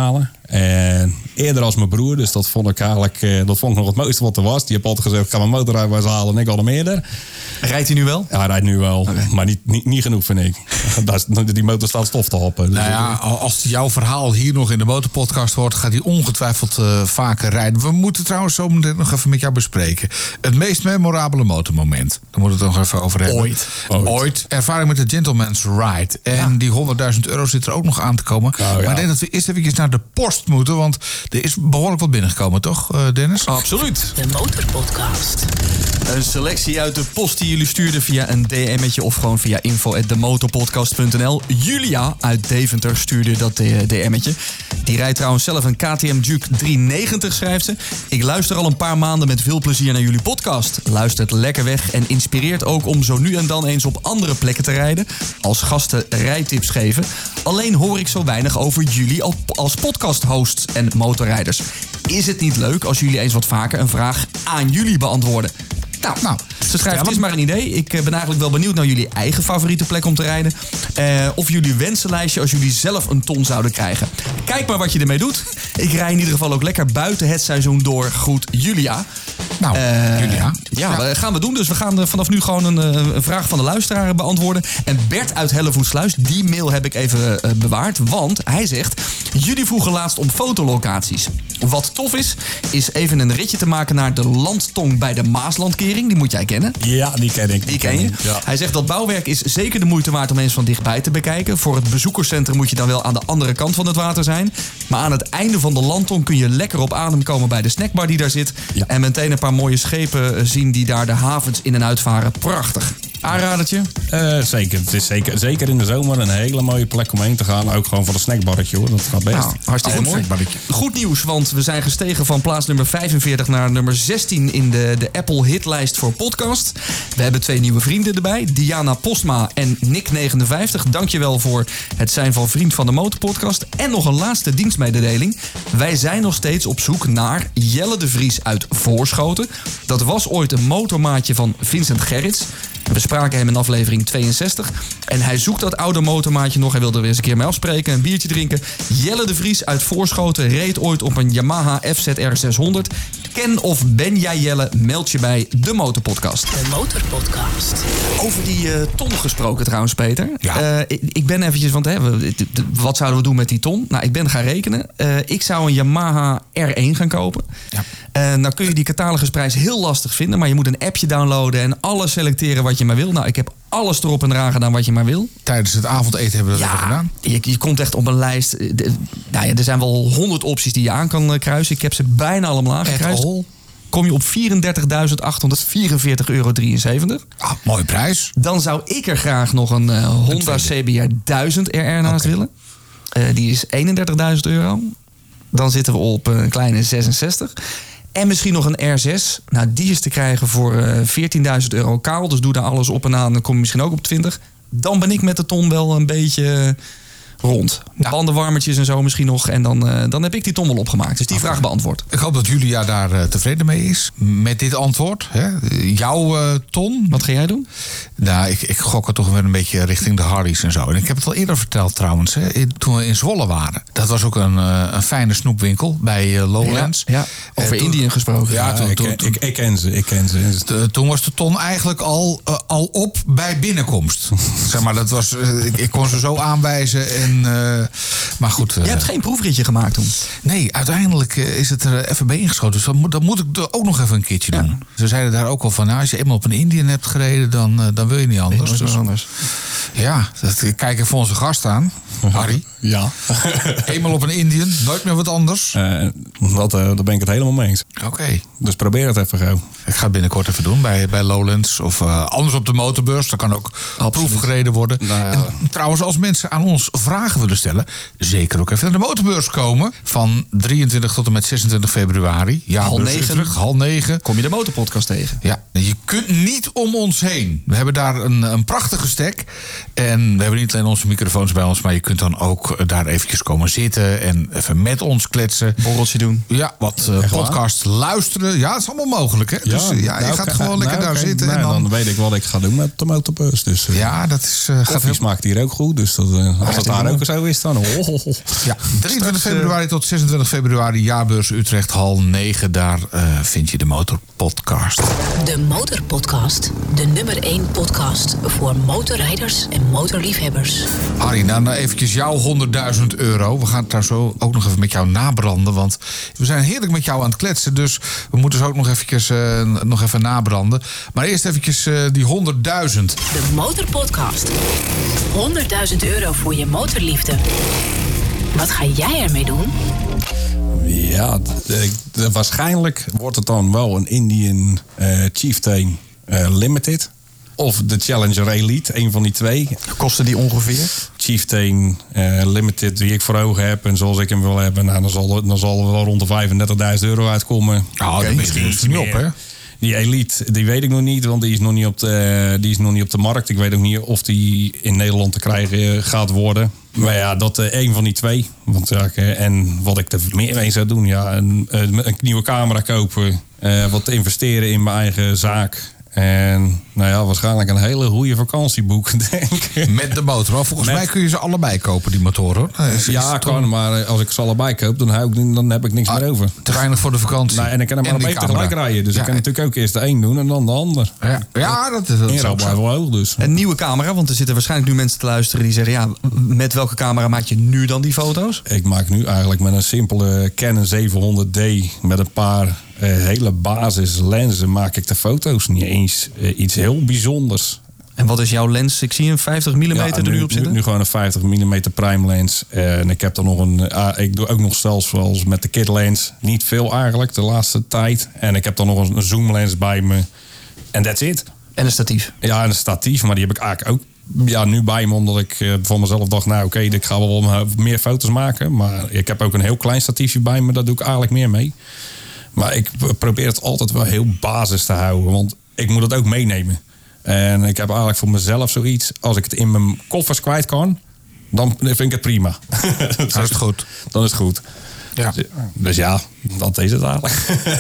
En eerder als mijn broer, dus dat vond ik eigenlijk uh, dat vond ik nog het mooiste wat er was. Die heeft altijd gezegd, ik ga mijn motorrijbewijs halen en ik al hem eerder. Rijdt hij nu wel? Ja, hij rijdt nu wel, Okay. maar niet, niet, niet genoeg vind ik. Die motor staat stof te hoppen. Dus Nou ja, als jouw verhaal hier nog in de motorpodcast hoort, gaat hij ongetwijfeld uh, vaker rijden. We moeten trouwens zo meteen nog even met jou bespreken. Het meest memorabele motormoment. Daar moeten we het nog even over hebben. Ooit. Ooit. Ooit. Ervaring met de Gentleman's Ride. En ja. die honderdduizend euro zit er ook nog aan te komen. Nou, ja. Maar ik denk dat we eerst even naar de post moeten. Want er is behoorlijk wat binnengekomen, toch, uh, Dennis? Absoluut. De Motorpodcast. Een selectie uit de post die jullie stuurden via een D M'tje of gewoon via info at demotorpodcast punt n l. Julia uit Deventer stuurde dat D M'tje. Die rijdt trouwens zelf een K T M Duke driehonderdnegentig, schrijft ze. Ik luister al een paar maanden met veel plezier naar jullie podcast. Luistert lekker weg en inspireert ook om zo nu en dan eens op andere plekken te rijden. Als gasten rijtips geven. Alleen hoor ik zo weinig over jullie als podcast-hosts en motorrijders. Is het niet leuk als jullie eens wat vaker een vraag aan jullie beantwoorden? Nou, nou, ze schrijft, het is maar een idee. Ik ben eigenlijk wel benieuwd naar jullie eigen favoriete plek om te rijden. Uh, of jullie wensenlijstje als jullie zelf een ton zouden krijgen. Kijk maar wat je ermee doet. Ik rij in ieder geval ook lekker buiten het seizoen door. Groet Julia. Nou, uh, Julia. Ja, ja, gaan we doen. Dus we gaan vanaf nu gewoon een, een vraag van de luisteraar beantwoorden. En Bert uit Hellevoetsluis, die mail heb ik even uh, bewaard. Want hij zegt, jullie vroegen laatst om fotolocaties. Wat tof is, is even een ritje te maken naar de landtong bij de Maaslandkering. Die moet jij kennen. Ja, die ken ik. Die ken je. Ja. Hij zegt dat bouwwerk is zeker de moeite waard om eens van dichtbij te bekijken. Voor het bezoekerscentrum moet je dan wel aan de andere kant van het water zijn. Maar aan het einde van de landtong kun je lekker op adem komen bij de snackbar die daar zit. Ja. En meteen een paar mooie schepen zien die daar de havens in en uitvaren. Prachtig. Aanradertje? Uh, zeker. Het is zeker, zeker in de zomer een hele mooie plek om heen te gaan. Ook gewoon voor een snackbarretje hoor. Dat gaat best. Nou, hartstikke mooi. Goed nieuws, want we zijn gestegen van plaats nummer vijfenveertig naar nummer zestien in de, de Apple hitlijst voor podcast. We hebben twee nieuwe vrienden erbij. Diana Postma en Nick negenenvijftig. Dankjewel voor het zijn van vriend van de Motorpodcast. En nog een laatste dienstmededeling. Wij zijn nog steeds op zoek naar Jelle de Vries uit Voorschoten. Dat was ooit een motormaatje van Vincent Gerrits. We spraken hem in aflevering tweeënzestig. En hij zoekt dat oude motormaatje nog. Hij wilde er weer eens een keer mee afspreken. Een biertje drinken. Jelle de Vries uit Voorschoten reed ooit op een Yamaha F Z R zeshonderd. Ken of ben jij Jelle? Meld je bij de Motorpodcast. De Motorpodcast. Over die uh, ton gesproken trouwens, Peter. Ja. Uh, ik, ik ben eventjes, want hè, we, wat zouden we doen met die ton? Nou, ik ben gaan rekenen. Uh, ik zou een Yamaha R één gaan kopen. Ja. Uh, nou kun je die catalogusprijs heel lastig vinden. Maar je moet een appje downloaden en alles selecteren wat je maar wil. Nou, ik heb alles erop en eraan gedaan wat je maar wil. Tijdens het avondeten hebben we dat ja, even gedaan. Je, je komt echt op een lijst. De, nou ja, er zijn wel honderd opties die je aan kan kruisen. Ik heb ze bijna allemaal gekruist. Kom je op vierendertigduizend achthonderdvierenveertig euro drieënzeventig. Ah, mooie prijs. Dan zou ik er graag nog een uh, Honda C B R duizend R R naast okay. willen. Uh, die is eenendertigduizend euro. Dan zitten we op een kleine zesenzestig. En misschien nog een R zes. Nou, die is te krijgen voor uh, veertienduizend euro kaal. Dus doe daar alles op en aan. Dan kom je misschien ook op twintig. Dan ben ik met de ton wel een beetje rond. Ja. Bandenwarmertjes en zo misschien nog. En dan, uh, dan heb ik die ton wel opgemaakt. Dus die okay. vraag beantwoord. Ik hoop dat Julia daar uh, tevreden mee is. Met dit antwoord. Hè? Jouw uh, ton. Wat ga jij doen? Nou, ik, ik gok er toch weer een beetje richting de Harleys en zo. En ik heb het al eerder verteld trouwens. Hè? Toen we in Zwolle waren. Dat was ook een, uh, een fijne snoepwinkel bij uh, Lowlands. Ja, ja. Over uh, Indië gesproken. Ja, toen, ja toen, ik, toen, ik, ik ken ze. Ik ken ze. Toen was de ton eigenlijk al, uh, al op bij binnenkomst. Zeg maar, dat was, uh, ik, ik kon ze zo aanwijzen. En, uh, maar goed. Uh, Je hebt geen proefritje gemaakt toen? Nee, uiteindelijk uh, is het er even bij ingeschoten. Dus dat moet, dat moet ik ook nog even een keertje doen. Ja. Ze zeiden daar ook al van, nou, als je eenmaal op een Indian hebt gereden, dan, uh, dan wil je niet anders. Nee, dus, anders. Ja, dat kijk even onze gast aan. Harry. Ja. Eenmaal op een Indian, nooit meer wat anders. Uh, dat, uh, daar ben ik het helemaal mee eens. Oké. Okay. Dus probeer het even gauw. Ik ga het binnenkort even doen bij, bij Lowlands. Of uh, anders op de motorbeurs. Daar kan ook proef gereden worden. Nou ja. En trouwens, als mensen aan ons vragen willen stellen, zeker ook even naar de motorbeurs komen. Van drieëntwintig tot en met zesentwintig februari. Ja, half negen. Terug, half negen. Kom je de Motorpodcast tegen. Ja, je kunt niet om ons heen. We hebben daar een, een prachtige stek. En we hebben niet alleen onze microfoons bij ons, maar je kunt dan ook daar eventjes komen zitten en even met ons kletsen. Borreltje doen. Ja, wat uh, podcast luisteren. Ja, het is allemaal mogelijk, hè? Ja, dus uh, ja, je nou, gaat okay, gewoon lekker nou, daar okay. zitten. Nou, en dan... dan weet ik wat ik ga doen met de motorbeurs. Dus, uh, ja, dat is... Uh, koffie gaat smaakt hier ook goed. Dus dat, uh, als het daar ook zo is dan. Oh. Ja, drieëntwintig februari tot zesentwintig februari, Jaarbeurs Utrecht, hal negen. Daar uh, vind je de Motorpodcast. De Motorpodcast. De nummer één podcast voor motorrijders en motorliefhebbers. Harry, nou, nou eventjes jouw honderdduizend euro. We gaan het daar zo ook nog even met jou nabranden. Want we zijn heerlijk met jou aan het kletsen. Dus we moeten ze ook nog eventjes, uh, nog even nabranden. Maar eerst eventjes uh, die honderdduizend. De Motorpodcast. honderdduizend euro voor je motorliefde. Wat ga jij ermee doen? Ja, de, de, waarschijnlijk wordt het dan wel een Indian uh, Chieftain uh, Limited. Of de Challenger Elite, een van die twee. Kosten die ongeveer? Chieftain uh, Limited, die ik voor ogen heb en zoals ik hem wil hebben, nou, dan zal het dan zal het wel rond de vijfendertigduizend euro uitkomen. Nou, okay, misschien iets niet op, hè? Die Elite, die weet ik nog niet, want die is nog niet, op de, die is nog niet op de markt. Ik weet ook niet of die in Nederland te krijgen gaat worden. Maar ja, dat uh, een van die twee. Want, ja, en wat ik er meer mee zou doen, ja, een, een nieuwe camera kopen. Uh, wat investeren in mijn eigen zaak. En nou ja, waarschijnlijk een hele goede vakantieboek, denk ik. Met de motor. Maar volgens Met... mij kun je ze allebei kopen, die motoren. Is, ja, is kan, dan... maar als ik ze allebei koop, dan, hou ik, dan heb ik niks ah, meer over. Te weinig voor de vakantie. Nou, en ik kan hem maar beter tegelijk rijden. Dus ja, ik kan natuurlijk ook eerst de een doen en dan de ander. Ja, ja dat is dat ook wel hoog dus. Een nieuwe camera, want er zitten waarschijnlijk nu mensen te luisteren die zeggen, ja, met welke camera maak je nu dan die foto's? Ik maak nu eigenlijk met een simpele Canon zevenhonderd D met een paar uh, hele basis lenzen maak ik de foto's. Niet eens uh, iets heel bijzonders. En wat is jouw lens? Ik zie een vijftig millimeter ja, nu, er nu op zitten. Nu, nu gewoon een vijftig millimeter prime lens. Uh, en ik heb er nog een. Uh, ik doe ook nog zelfs zoals met de kit lens. Niet veel eigenlijk de laatste tijd. En ik heb dan nog een, een zoom lens bij me. En that's it. En een statief. Ja, en een statief. Maar die heb ik eigenlijk ook ja, nu bij me. Omdat ik uh, van mezelf dacht, nou oké, okay, ik ga wel meer foto's maken. Maar ik heb ook een heel klein statiefje bij me. Daar doe ik eigenlijk meer mee. Maar ik probeer het altijd wel heel basis te houden. Want ik moet het ook meenemen. En ik heb eigenlijk voor mezelf zoiets. Als ik het in mijn koffers kwijt kan, dan vind ik het prima. Dan is het goed. Dan is het goed. Ja. Dus, dus ja, dat is het eigenlijk.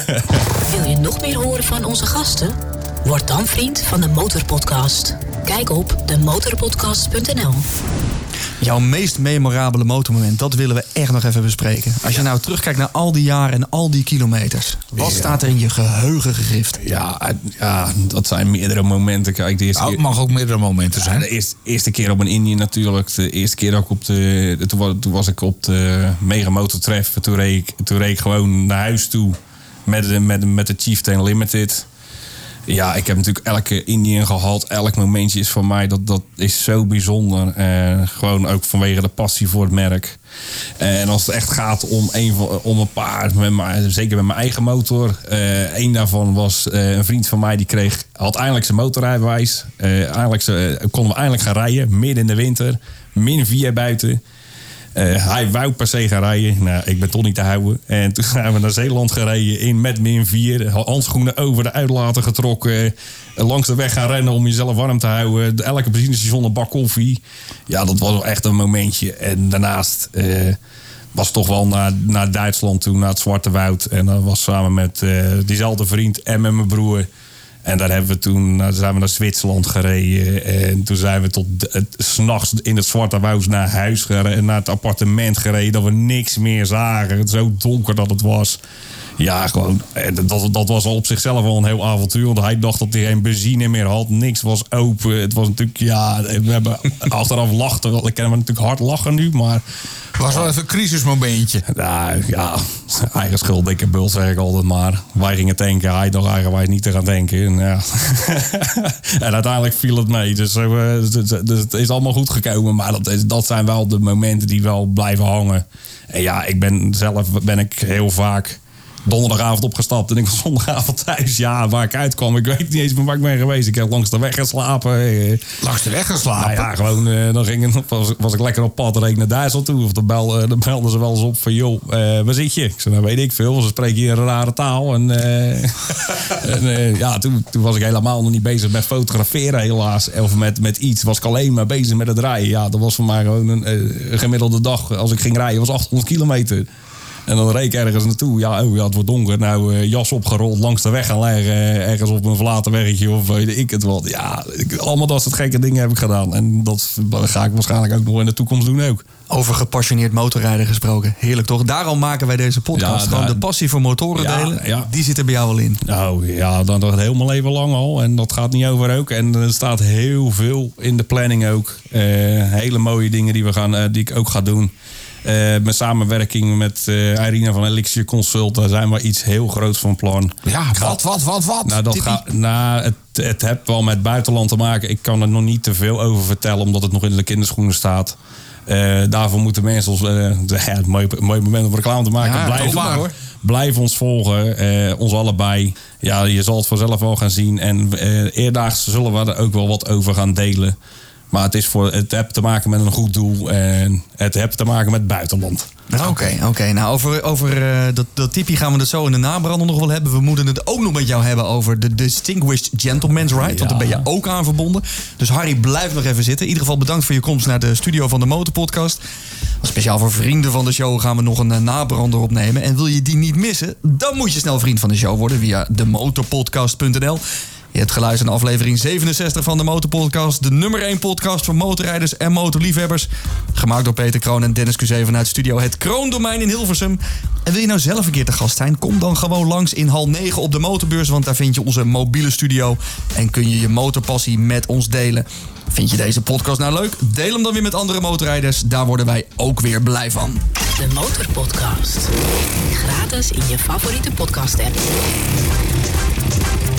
Wil je nog meer horen van onze gasten? Word dan vriend van de Motorpodcast. Kijk op de motorpodcast punt n l. Jouw meest memorabele motormoment, dat willen we echt nog even bespreken. Als je nou terugkijkt naar al die jaren en al die kilometers. Wat ja. staat er in je geheugen gegrift? Ja, ja, dat zijn meerdere momenten. Kijk, de eerste nou, het mag ook meerdere momenten zijn. Ja, de eerste, eerste keer op een Indian natuurlijk. De eerste keer ook op de... de toen, was, toen was ik op de Mega Motor Treff. Toen reed ik, toen reed ik gewoon naar huis toe met de, met, met de Chieftain Limited. Ja, ik heb natuurlijk elke Indian gehad. Elk momentje is voor mij, dat, dat is zo bijzonder. Uh, gewoon ook vanwege de passie voor het merk. Uh, en als het echt gaat om een, om een paar, met mijn, zeker met mijn eigen motor. Uh, een daarvan was uh, een vriend van mij, die kreeg, had eindelijk zijn motorrijbewijs. Uh, eindelijk, uh, konden we eindelijk gaan rijden, midden in de winter. min vier buiten. Uh, hij wou per se gaan rijden. Nou, ik ben toch niet te houden. En toen zijn we naar Zeeland gereden in met min vier. Handschoenen over de uitlaten getrokken. Uh, langs de weg gaan rennen om jezelf warm te houden. Elke benzinestation een bak koffie. Ja, dat was wel echt een momentje. En daarnaast uh, was toch wel naar, naar Duitsland toe, naar het Zwarte Woud. En dat was samen met uh, diezelfde vriend en met mijn broer. En daar hebben we toen, nou, zijn we naar Zwitserland gereden. En toen zijn we tot s'nachts in het Zwarte Woud naar huis gereden. Naar het appartement gereden. Dat we niks meer zagen. Zo donker dat het was. Ja, gewoon. Dat, dat was al op zichzelf al een heel avontuur. Want hij dacht dat hij geen benzine meer had. Niks was open. Het was natuurlijk, ja, we hebben achteraf lachen. Ik kan natuurlijk hard lachen nu, maar... Het was wel even een crisismomentje. Nou ja, eigen schuld, dikke bult, zeg ik altijd maar. Wij gingen tanken, hij dacht eigenlijk niet te gaan tanken. En, ja. En uiteindelijk viel het mee. Dus, uh, dus het is allemaal goed gekomen. Maar dat, is, dat zijn wel de momenten die wel blijven hangen. En ja, ik ben zelf ben ik heel vaak donderdagavond opgestapt en ik was zondagavond thuis. Ja, waar ik uitkwam, ik weet niet eens meer waar ik ben geweest. Ik heb langs de weg geslapen. Langs de weg geslapen? Nou ja, gewoon, uh, dan ging, was, was ik lekker op pad, reed ik naar Duitsland toe. Of dan, bel, uh, dan belden ze wel eens op van, joh, uh, waar zit je? Ik zei, nou weet ik veel, ze spreken hier een rare taal. En, uh, en uh, ja, toen, toen was ik helemaal nog niet bezig met fotograferen helaas. Of met, met iets, was ik alleen maar bezig met het rijden. Ja, dat was voor mij gewoon een, een gemiddelde dag. Als ik ging rijden, was achthonderd kilometer. En dan reed ik ergens naartoe. Ja, oh, ja, het wordt donker. Nou, uh, jas opgerold, langs de weg gaan leggen. Uh, ergens op een verlaten weggetje of weet ik het wat. Ja, ik, allemaal dat soort gekke dingen heb ik gedaan. En dat ga ik waarschijnlijk ook nog in de toekomst doen ook. Over gepassioneerd motorrijden gesproken. Heerlijk toch? Daarom maken wij deze podcast. Ja, Gewoon daar, de passie voor motoren ja, delen. Ja. Die zit er bij jou wel in. Nou ja, dan nog heel mijn leven lang al. En dat gaat niet over ook. En er staat heel veel in de planning ook. Uh, hele mooie dingen die, we gaan, uh, die ik ook ga doen. Uh, mijn samenwerking met uh, Irina van Elixir Consult. Daar zijn we iets heel groots van plan. Ja, wat, wat, wat, wat? Nou, dat gaat, nou het, het heeft wel met buitenland te maken. Ik kan er nog niet te veel over vertellen. Omdat het nog in de kinderschoenen staat. Uh, daarvoor moeten mensen ons... Uh, ja, het mooie, mooie moment om reclame te maken. Ja, blijf, maar, hoor. blijf ons volgen. Uh, ons allebei. Ja, je zal het vanzelf wel gaan zien. En uh, eerdaags zullen we er ook wel wat over gaan delen. Maar het, is voor, het heeft te maken met een goed doel. En het heeft te maken met buitenland. Oké, okay, oké. Okay. Nou, over, over uh, dat, dat tipje gaan we het zo in de nabrander nog wel hebben. We moeten het ook nog met jou hebben over de Distinguished Gentleman's Ride. Ja. Want daar ben je ook aan verbonden. Dus Harry, blijf nog even zitten. In ieder geval bedankt voor je komst naar de studio van de Motorpodcast. Speciaal voor vrienden van de show gaan we nog een uh, nabrander opnemen. En wil je die niet missen, dan moet je snel vriend van de show worden via de motorpodcast punt n l. Je hebt geluisterd naar aflevering zevenenzestig van de Motorpodcast. De nummer één podcast voor motorrijders en motorliefhebbers. Gemaakt door Peter Kroon en Dennis Q C vanuit studio Het Kroondomein in Hilversum. En wil je nou zelf een keer te gast zijn? Kom dan gewoon langs in hal negen op de Motorbeurs. Want daar vind je onze mobiele studio. En kun je je motorpassie met ons delen. Vind je deze podcast nou leuk? Deel hem dan weer met andere motorrijders. Daar worden wij ook weer blij van. De Motorpodcast. Gratis in je favoriete podcast app.